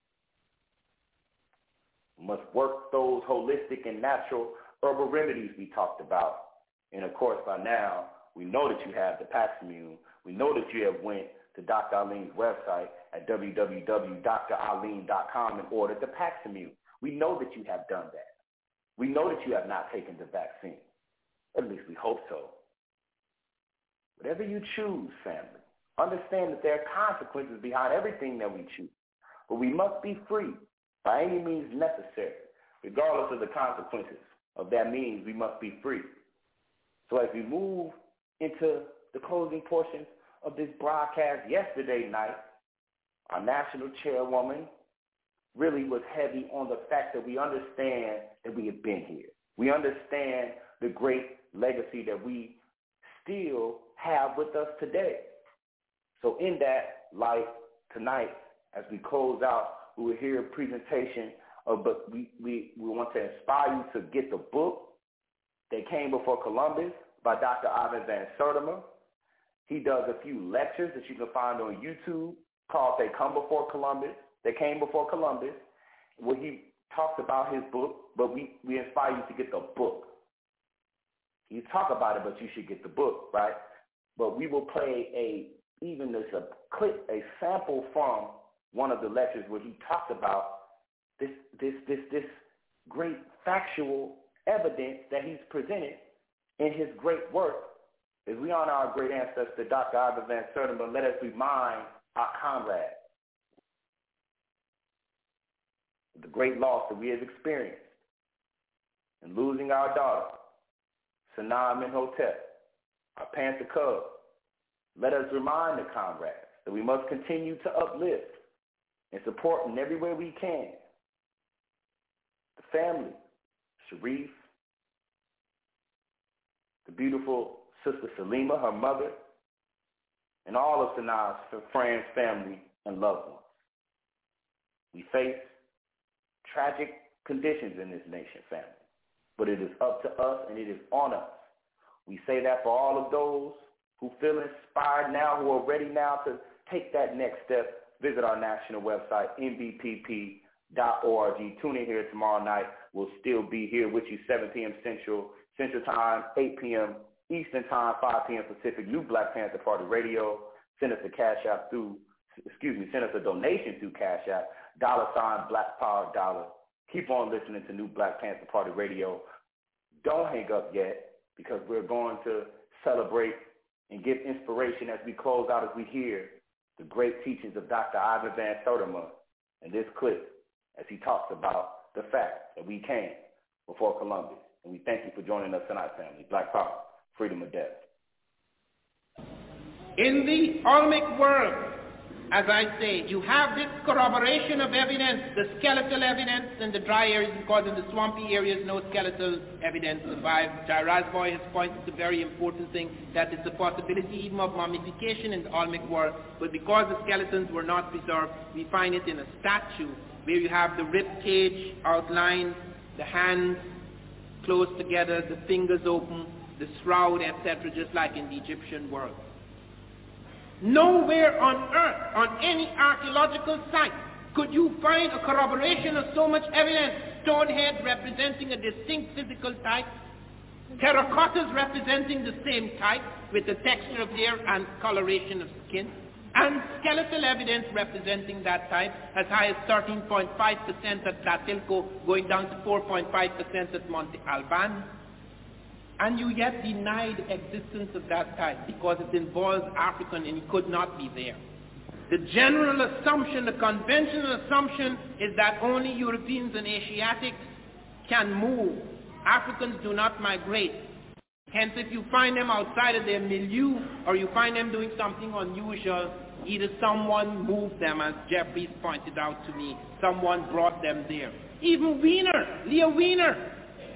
H: We must work those holistic and natural herbal remedies we talked about. And of course, by now, we know that you have the Paximune. We know that you have went to Doctor Alim's website at w w w dot dr alim dot com and ordered the Paximune. We know that you have done that. We know that you have not taken the vaccine. At least we hope so. Whatever you choose, family, understand that there are consequences behind everything that we choose. But we must be free by any means necessary. Regardless of the consequences of that means, we must be free. So as we move into the closing portions of this broadcast yesterday night, our national chairwoman really was heavy on the fact that we understand that we have been here. We understand the great legacy that we still have with us today. So in that light, tonight, as we close out, we will hear a presentation of, but we, we, we want to inspire you to get the book, They Came Before Columbus, by Doctor Ivan Van Sertima. He does a few lectures that you can find on YouTube called They Come Before Columbus, They Came Before Columbus, where he talks about his book, but we, we inspire you to get the book. You talk about it, but you should get the book, right? But we will play a, even this a clip, a sample from one of the lectures where he talks about this, this, this, this great factual evidence that he's presented in his great work. As we honor our great ancestor, Doctor Ivan Van Sertima, let us remind our comrades of the great loss that we have experienced in losing our daughter, Sanaa Amenhotep, our Panther Cub. Let us remind the comrades that we must continue to uplift and support in every way we can the family, Sharif, the beautiful Sister Salima, her mother, and all of Sanaa's friends, family, and loved ones. We face tragic conditions in this nation, family, but it is up to us and it is on us. We say that for all of those who feel inspired now, who are ready now to take that next step. Visit our national website, m b p p dot org. Tune in here tomorrow night. We'll still be here with you, seven p.m. Central, Central Time, eight p.m. Eastern Time, five p.m. Pacific. New Black Panther Party Radio. Send us a cash app through, excuse me, send us a donation through Cash App, dollar sign Black Power Dollar. Keep on listening to New Black Panther Party Radio. Don't hang up yet, because we're going to celebrate and give inspiration as we close out, as we hear the great teachings of Doctor Ivan Van Sertima in this clip as he talks about the fact that we came before Columbus. And we thank you for joining us tonight, family. Black Power, freedom or death.
Q: In the Olmec world, as I say, you have this corroboration of evidence, the skeletal evidence in the dry areas, because in the swampy areas no skeletal evidence survived. Jairaj Boy has pointed to a very important thing, that it's a possibility even of mummification in the Olmec world, but because the skeletons were not preserved, we find it in a statue where you have the rib cage outlined, the hands close together, the fingers open, the shroud, et cetera, just like in the Egyptian world. Nowhere on earth, on any archaeological site, could you find a corroboration of so much evidence. Stonehead representing a distinct physical type, terracottas representing the same type with the texture of hair and coloration of skin, and skeletal evidence representing that type as high as thirteen point five percent at Tlatilco, going down to four point five percent at Monte Alban. And you yet deny the existence of that type because it involves African and it could not be there. The general assumption, the conventional assumption is that only Europeans and Asiatics can move. Africans do not migrate. Hence, if you find them outside of their milieu or you find them doing something unusual, either someone moved them, as Jeffries pointed out to me, someone brought them there. Even Wiener, Leo Wiener,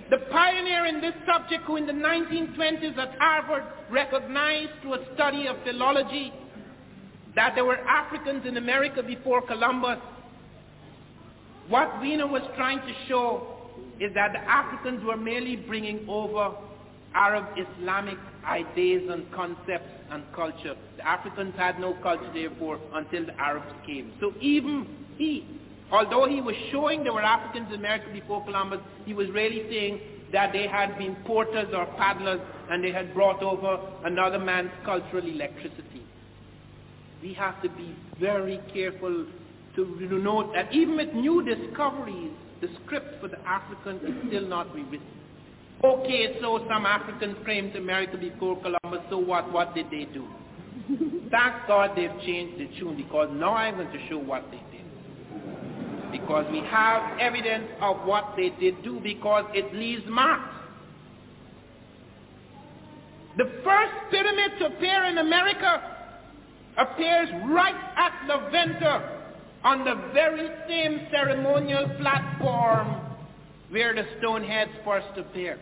Q: the pioneer in this subject who in the nineteen twenties at Harvard recognized through a study of philology that there were Africans in America before Columbus. What Wiener was trying to show is that the Africans were merely bringing over Arab Islamic ideas and concepts and culture. The Africans had no culture, therefore, until the Arabs came. So even he, although he was showing there were Africans in America before Columbus, he was really saying that they had been porters or paddlers and they had brought over another man's cultural electricity. We have to be very careful to note that even with new discoveries, the script for the African is still not rewritten. Okay, so some Africans came to America before Columbus, so what? What did they do? Thank God they've changed the tune, because now I'm going to show what they did. Because we have evidence of what they did do, because it leaves marks. The first pyramid to appear in America appears right at La Venta, on the very same ceremonial platform where the Stoneheads first appear.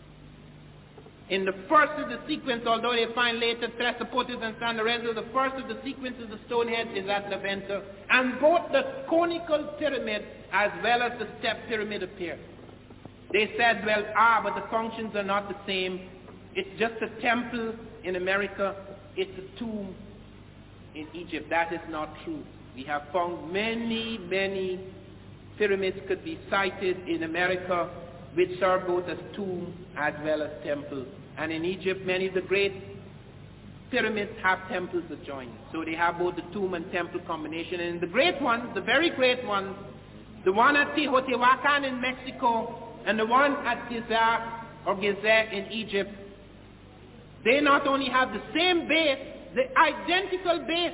Q: In the first of the sequence, although they find later Thesprotis and San Lorenzo, the first of the sequences of Stoneheads is at La Venta, and both the conical pyramid as well as the step pyramid appear. They said, well, ah, but the functions are not the same. It's just a temple in America. It's a tomb in Egypt. That is not true. We have found many, many pyramids could be cited in America which serve both as tomb as well as temple. And in Egypt, many of the great pyramids have temples adjoining. So they have both the tomb and temple combination. And the great ones, the very great ones, the one at Teotihuacan in Mexico and the one at Giza or Gizeh in Egypt, they not only have the same base, the identical base,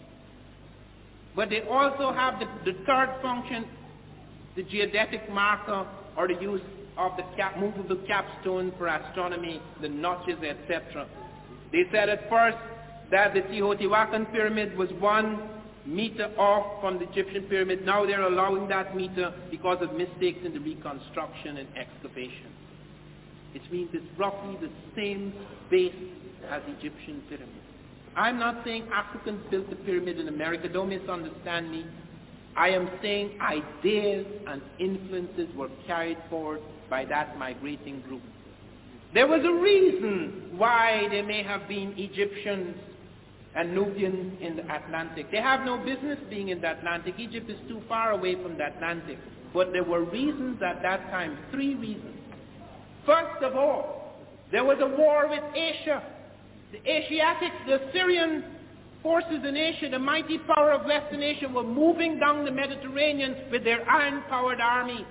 Q: but they also have the, the third function, the geodetic marker, or the use of the cap, movable capstone for astronomy, the notches, et cetera. They said at first that the Teotihuacan pyramid was one meter off from the Egyptian pyramid. Now they're allowing that meter because of mistakes in the reconstruction and excavation. It means it's roughly the same base as the Egyptian pyramid. I'm not saying Africans built the pyramid in America. Don't misunderstand me. I am saying ideas and influences were carried forward by that migrating group. There was a reason why there may have been Egyptians and Nubians in the Atlantic. They have no business being in the Atlantic. Egypt is too far away from the Atlantic. But there were reasons at that time, three reasons. First of all, there was a war with Asia. The Asiatics, the Syrian forces in Asia, the mighty power of Western Asia, were moving down the Mediterranean with their iron-powered army.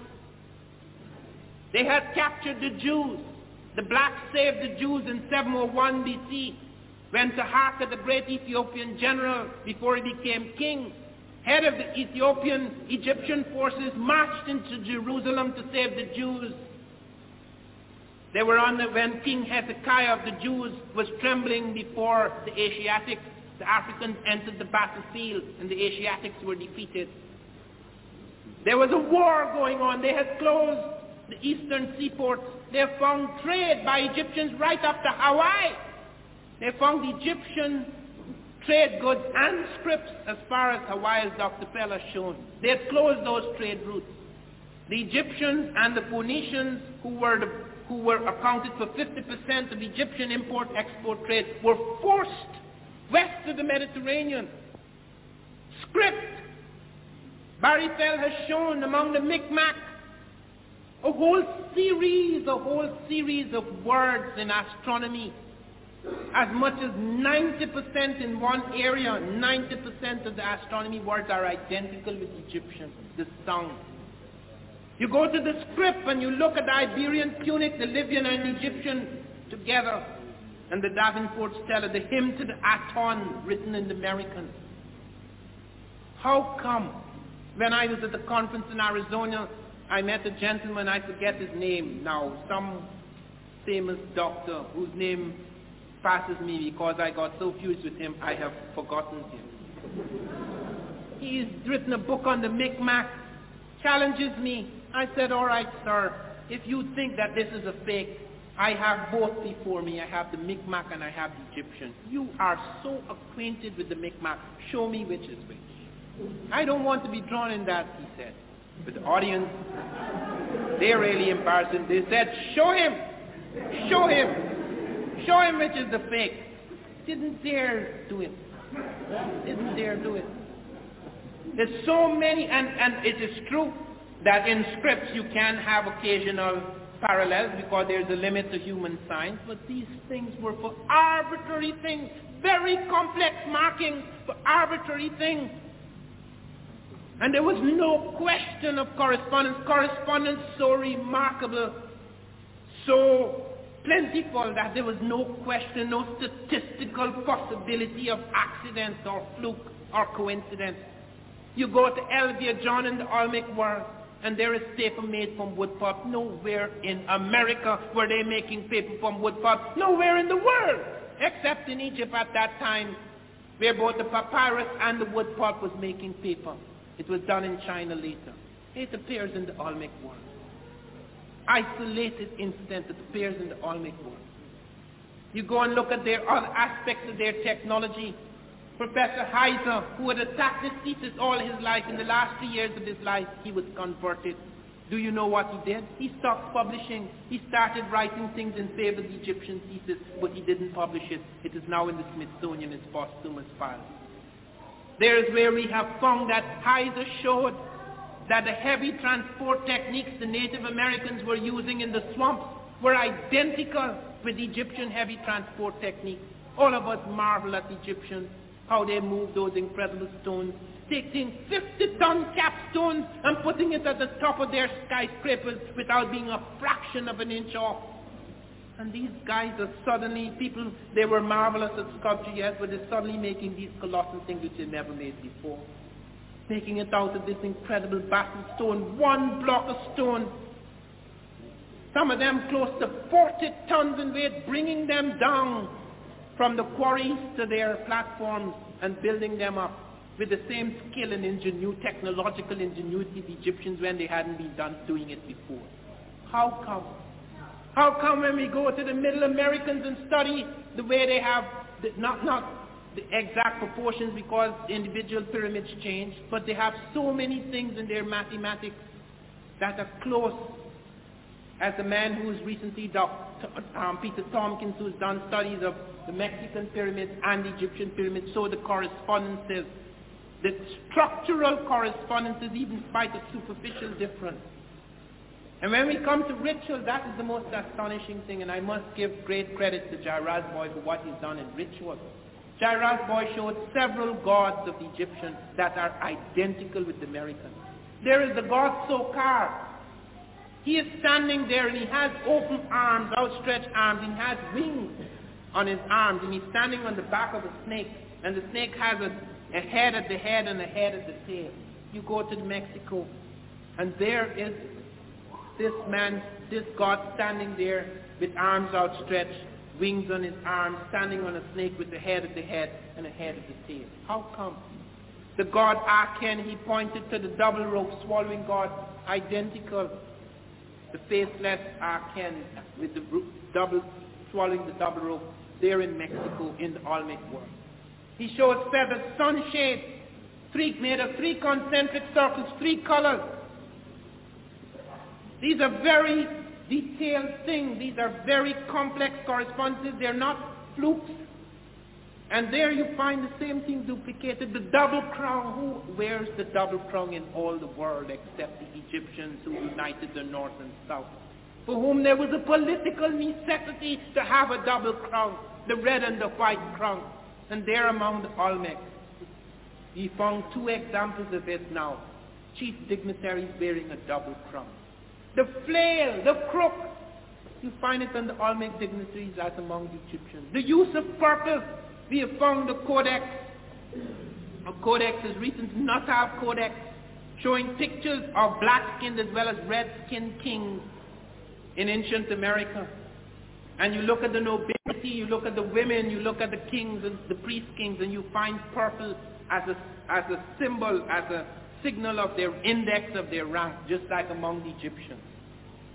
Q: They had captured the Jews. The blacks saved the Jews in seven oh one B C, when Taharqa, the great Ethiopian general, before he became king, head of the Ethiopian Egyptian forces, marched into Jerusalem to save the Jews. They were on the, when King Hezekiah of the Jews was trembling before the Asiatics, the Africans entered the battlefield and the Asiatics were defeated. There was a war going on. They had closed the eastern seaports. They found trade by Egyptians right up to Hawaii. They found Egyptian trade goods and scripts as far as Hawaii, as Doctor Pell has shown. They had closed those trade routes. The Egyptians and the Phoenicians, who were the who were accounted for fifty percent of Egyptian import-export trade, were forced west of the Mediterranean. Script. Barry Fell has shown among the Mi'kmaq a whole series, a whole series of words in astronomy. As much as ninety percent in one area, ninety percent of the astronomy words are identical with Egyptian, the sound. You go to the script and you look at the Iberian, Punic, the Libyan and Egyptian together, and the Davenport Stela, the hymn to the Aton written in the American. How come when I was at the conference in Arizona, I met a gentleman, I forget his name now, some famous doctor whose name passes me because I got so fused with him, I have forgotten him. He's written a book on the Mi'kmaq, challenges me. I said, all right, sir, if you think that this is a fake, I have both before me. I have the Mi'kmaq and I have the Egyptian. You are so acquainted with the Mi'kmaq. Show me which is which. I don't want to be drawn in that, he said. But the audience, they're really embarrassing. They said, show him, show him, show him which is the fake. Didn't dare do it. Didn't dare do it. There's so many, and, and it is true that in scripts you can have occasional parallels because there's a limit to human science, but these things were for arbitrary things, very complex markings for arbitrary things. And there was no question of correspondence. Correspondence so remarkable, so plentiful that there was no question, no statistical possibility of accident or fluke or coincidence. You go to Elvia John in the Olmec world, and there is paper made from wood pulp. Nowhere in America were they making paper from wood pulp. Nowhere in the world, except in Egypt at that time, where both the papyrus and the wood pulp was making paper. It was done in China later. It appears in the Olmec world. Isolated incident that appears in the Olmec world. You go and look at their other aspects of their technology. Professor Heiser, who had attacked this thesis all his life, in the last three years of his life, he was converted. Do you know what he did? He stopped publishing. He started writing things in favor of the Egyptian thesis, but he didn't publish it. It is now in the Smithsonian, its posthumous file. There is where we have found that Heiser showed that the heavy transport techniques the Native Americans were using in the swamps were identical with Egyptian heavy transport techniques. All of us marvel at the Egyptians, how they moved those incredible stones, taking fifty-ton capstones and putting it at the top of their skyscrapers without being a fraction of an inch off. And these guys are suddenly, people, they were marvelous at sculpture, yes, but they're suddenly making these colossal things which they never made before. Making it out of this incredible battle stone, one block of stone. Some of them close to forty tons in weight, bringing them down from the quarries to their platforms and building them up with the same skill and ingenuity, technological ingenuity of the Egyptians when they hadn't been done doing it before. How come? How come when we go to the Middle Americans and study the way they have, the, not, not the exact proportions because individual pyramids change, but they have so many things in their mathematics that are close. As the man who's recently, Doctor Um, Peter Tompkins, who's done studies of the Mexican pyramids and the Egyptian pyramids, so the correspondences, the structural correspondences, even in spite of superficial difference. And when we come to ritual, that is the most astonishing thing, and I must give great credit to Jairaj Boy for what he's done in ritual. Jairaj Boy showed several gods of the Egyptians that are identical with the Americans. There is the god Sokar. He is standing there and he has open arms, outstretched arms, and he has wings on his arms, and he's standing on the back of a snake, and the snake has a, a head at the head and a head at the tail. You go to Mexico, and there is this man, this god standing there with arms outstretched, wings on his arms, standing on a snake with a head at the head and a head at the tail. How come? The god Aken, he pointed to the double rope swallowing god, identical. The faceless Aken with the double, swallowing the double rope, there in Mexico in the Olmec world. He shows feathered sunshades, three made of three concentric circles, three colors. These are very detailed things. These are very complex correspondences. They're not flukes. And there you find the same thing duplicated. The double crown. Who wears the double crown in all the world except the Egyptians who united the north and south, for whom there was a political necessity to have a double crown, the red and the white crown. And there among the Olmecs, we found two examples of it now. Chief dignitaries wearing a double crown. The flail, the crook, you find it on the Olmec dignitaries as among the Egyptians. The use of purple, we have found the codex. A codex is recent Natab Codex, showing pictures of black-skinned as well as red-skinned kings in ancient America. And you look at the nobility, you look at the women, you look at the kings and the priest kings, and you find purple as a, as a symbol, as a signal of their index of their rank, just like among the Egyptians.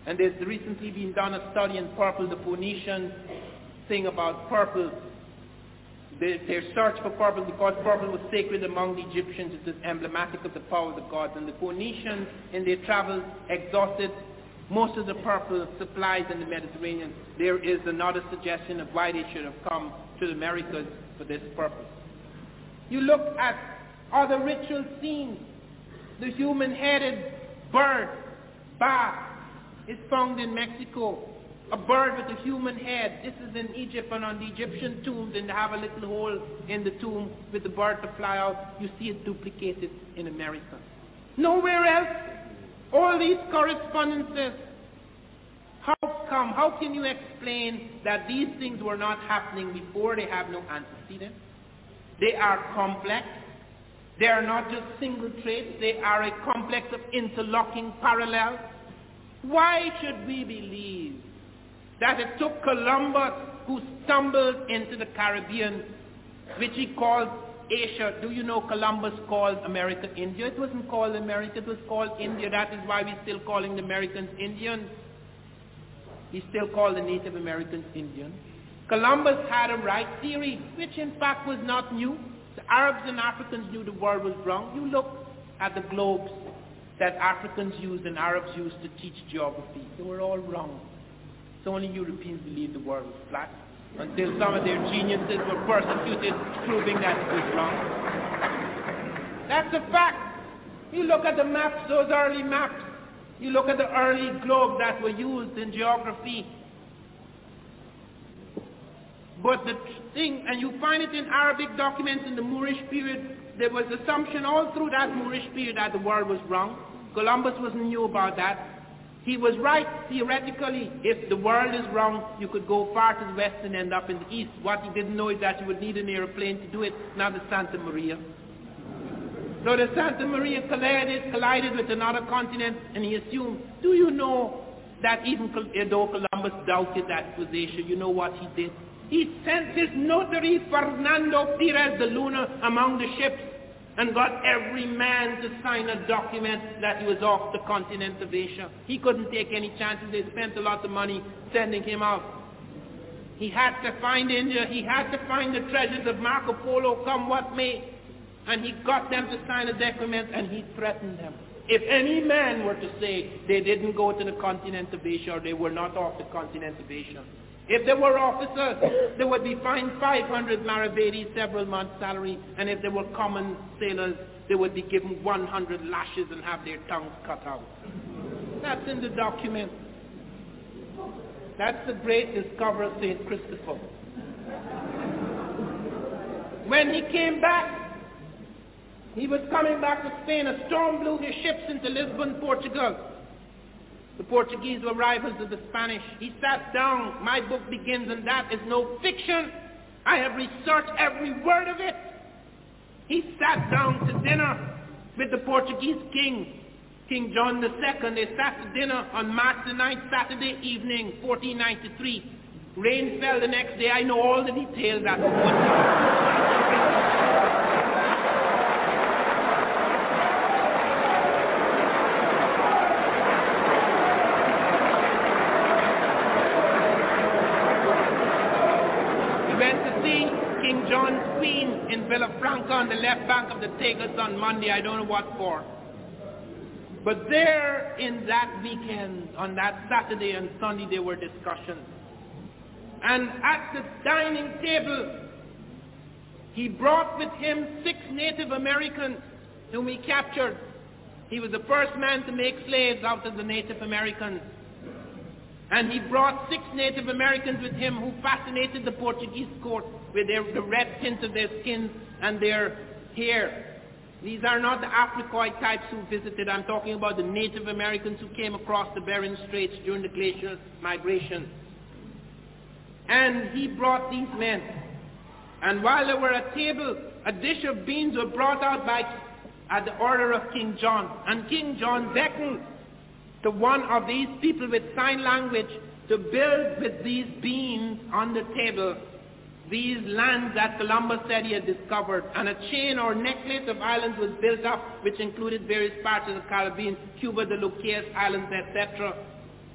Q: And there's recently been done a study in purple, the Phoenician thing about purple. They, their search for purple, because purple was sacred among the Egyptians, it is emblematic of the power of the gods. And the Phoenicians, in their travels, exhausted most of the purple supplies in the Mediterranean. There is another suggestion of why they should have come to the Americas for this purpose. You look at other ritual scenes. The human-headed bird, bat, is found in Mexico. A bird with a human head. This is in Egypt, and on the Egyptian tombs, and they have a little hole in the tomb with the bird to fly out. You see it duplicated in America. Nowhere else. All these correspondences. How come? How can you explain that these things were not happening before? They have no antecedent. They are complex. They are not just single traits. They are a complex of interlocking parallels. Why should we believe that it took Columbus, who stumbled into the Caribbean, which he called Asia? Do you know Columbus called America India? It wasn't called America, it was called India. That is why we're still calling the Americans Indians. He still called the Native Americans Indians. Columbus had a right theory, which in fact was not new. The Arabs and Africans knew the world was wrong. You look at the globes that Africans used and Arabs used to teach geography. They were all wrong. So only Europeans believed the world was flat, until some of their geniuses were persecuted, proving that it was wrong. That's a fact. You look at the maps, those early maps. You look at the early globes that were used in geography. But the thing, and you find it in Arabic documents in the Moorish period, there was assumption all through that Moorish period that the world was wrong. Columbus wasn't new about that. He was right theoretically. If the world is wrong, you could go far to the west and end up in the east. What he didn't know is that you would need an airplane to do it, not the Santa Maria. So the Santa Maria collided, collided with another continent, and he assumed, do you know that even though Columbus doubted that it was Asia, you know what he did? He sent his notary, Fernando Perez de Luna, among the ships and got every man to sign a document that he was off the continent of Asia. He couldn't take any chances. They spent a lot of money sending him out. He had to find India. He had to find the treasures of Marco Polo, come what may. And he got them to sign a document, and he threatened them. If any man were to say they didn't go to the continent of Asia, or they were not off the continent of Asia, if they were officers, they would be fined five hundred maravedis, several months' salary, and if they were common sailors, they would be given one hundred lashes and have their tongues cut out. That's in the document. That's the great discoverer of Saint Christopher. When he came back, he was coming back to Spain. A storm blew his ships into Lisbon, Portugal. The Portuguese were rivals of the Spanish. He sat down. My book begins, and that is no fiction. I have researched every word of it. He sat down to dinner with the Portuguese king, King John the Second. They sat to dinner on March the ninth, Saturday evening, fourteen ninety-three. Rain fell the next day. I know all the details. That John's Queen in Villafranca on the left bank of the Tagus on Monday. I don't know what for. But there in that weekend, on that Saturday and Sunday, there were discussions. And at the dining table, he brought with him six Native Americans whom he captured. He was the first man to make slaves out of the Native Americans. And he brought six Native Americans with him who fascinated the Portuguese court with their, the red tint of their skins and their hair. These are not the Africoid types who visited. I'm talking about the Native Americans who came across the Bering Straits during the glacial migration. And he brought these men. And while they were at table, a dish of beans were brought out by, at the order of King John. And King John beckoned to one of these people with sign language to build with these beans on the table these lands that Columbus said he had discovered. And a chain or necklace of islands was built up, which included various parts of the Caribbean, Cuba, the Lucayes Islands, et cetera.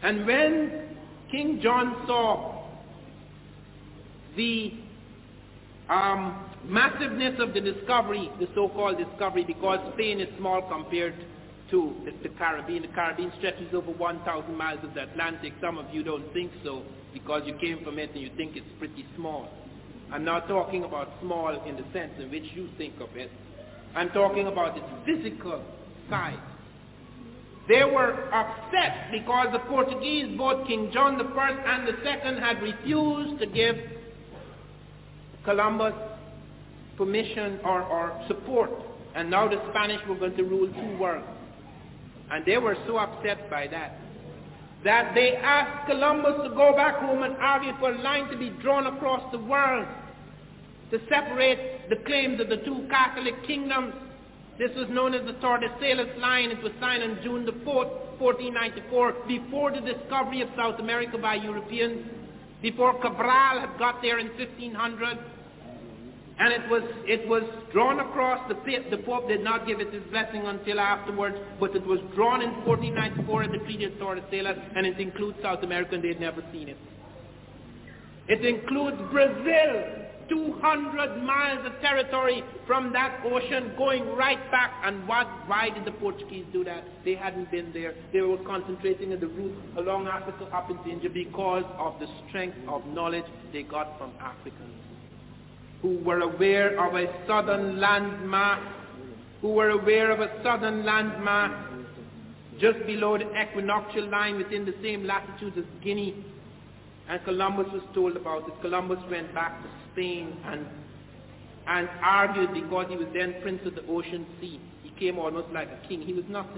Q: And when King John saw the um, massiveness of the discovery, the so-called discovery, because Spain is small compared to the, the Caribbean. The Caribbean stretches over one thousand miles of the Atlantic. Some of you don't think so because you came from it and you think it's pretty small. I'm not talking about small in the sense in which you think of it. I'm talking about its physical size. They were upset because the Portuguese, both King John the First and the Second, had refused to give Columbus permission or, or support. And now the Spanish were going to rule two worlds. And they were so upset by that, that they asked Columbus to go back home and argue for a line to be drawn across the world to separate the claims of the two Catholic kingdoms. This was known as the Tordesillas Line. It was signed on June the fourth, fourteen ninety-four, before the discovery of South America by Europeans, before Cabral had got there in fifteen hundred. And it was it was drawn across. The, the Pope did not give it his blessing until afterwards, but it was drawn in fourteen ninety-four at the Treaty of Tordesillas, and it includes South America, and they had never seen it. It includes Brazil, two hundred miles of territory from that ocean going right back. And what? Why did the Portuguese do that? They hadn't been there. They were concentrating on the route along Africa up into India because of the strength of knowledge they got from Africans, who were aware of a southern landmass, who were aware of a southern landmass just below the equinoctial line within the same latitude as Guinea. And Columbus was told about it. Columbus went back to Spain and, and argued because he was then Prince of the Ocean Sea. He came almost like a king. He was nothing.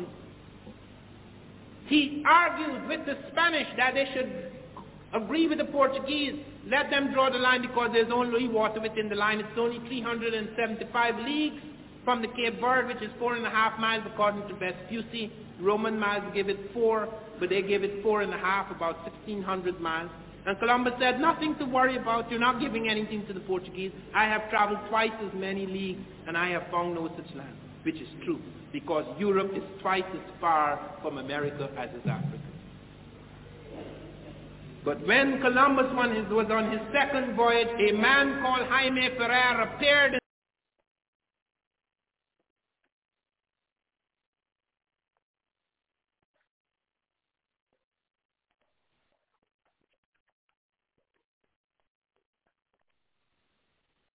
Q: He argued with the Spanish that they should agree with the Portuguese, let them draw the line because there's only water within the line. It's only three hundred seventy-five leagues from the Cape Verde, which is four and a half miles according to Vespucci. Roman miles give it four, but they give it four and a half, about sixteen hundred miles. And Columbus said, nothing to worry about. You're not giving anything to the Portuguese. I have traveled twice as many leagues, and I have found no such land, which is true, because Europe is twice as far from America as is Africa. But when Columbus was on his second voyage, a man called Jaime Ferrer appeared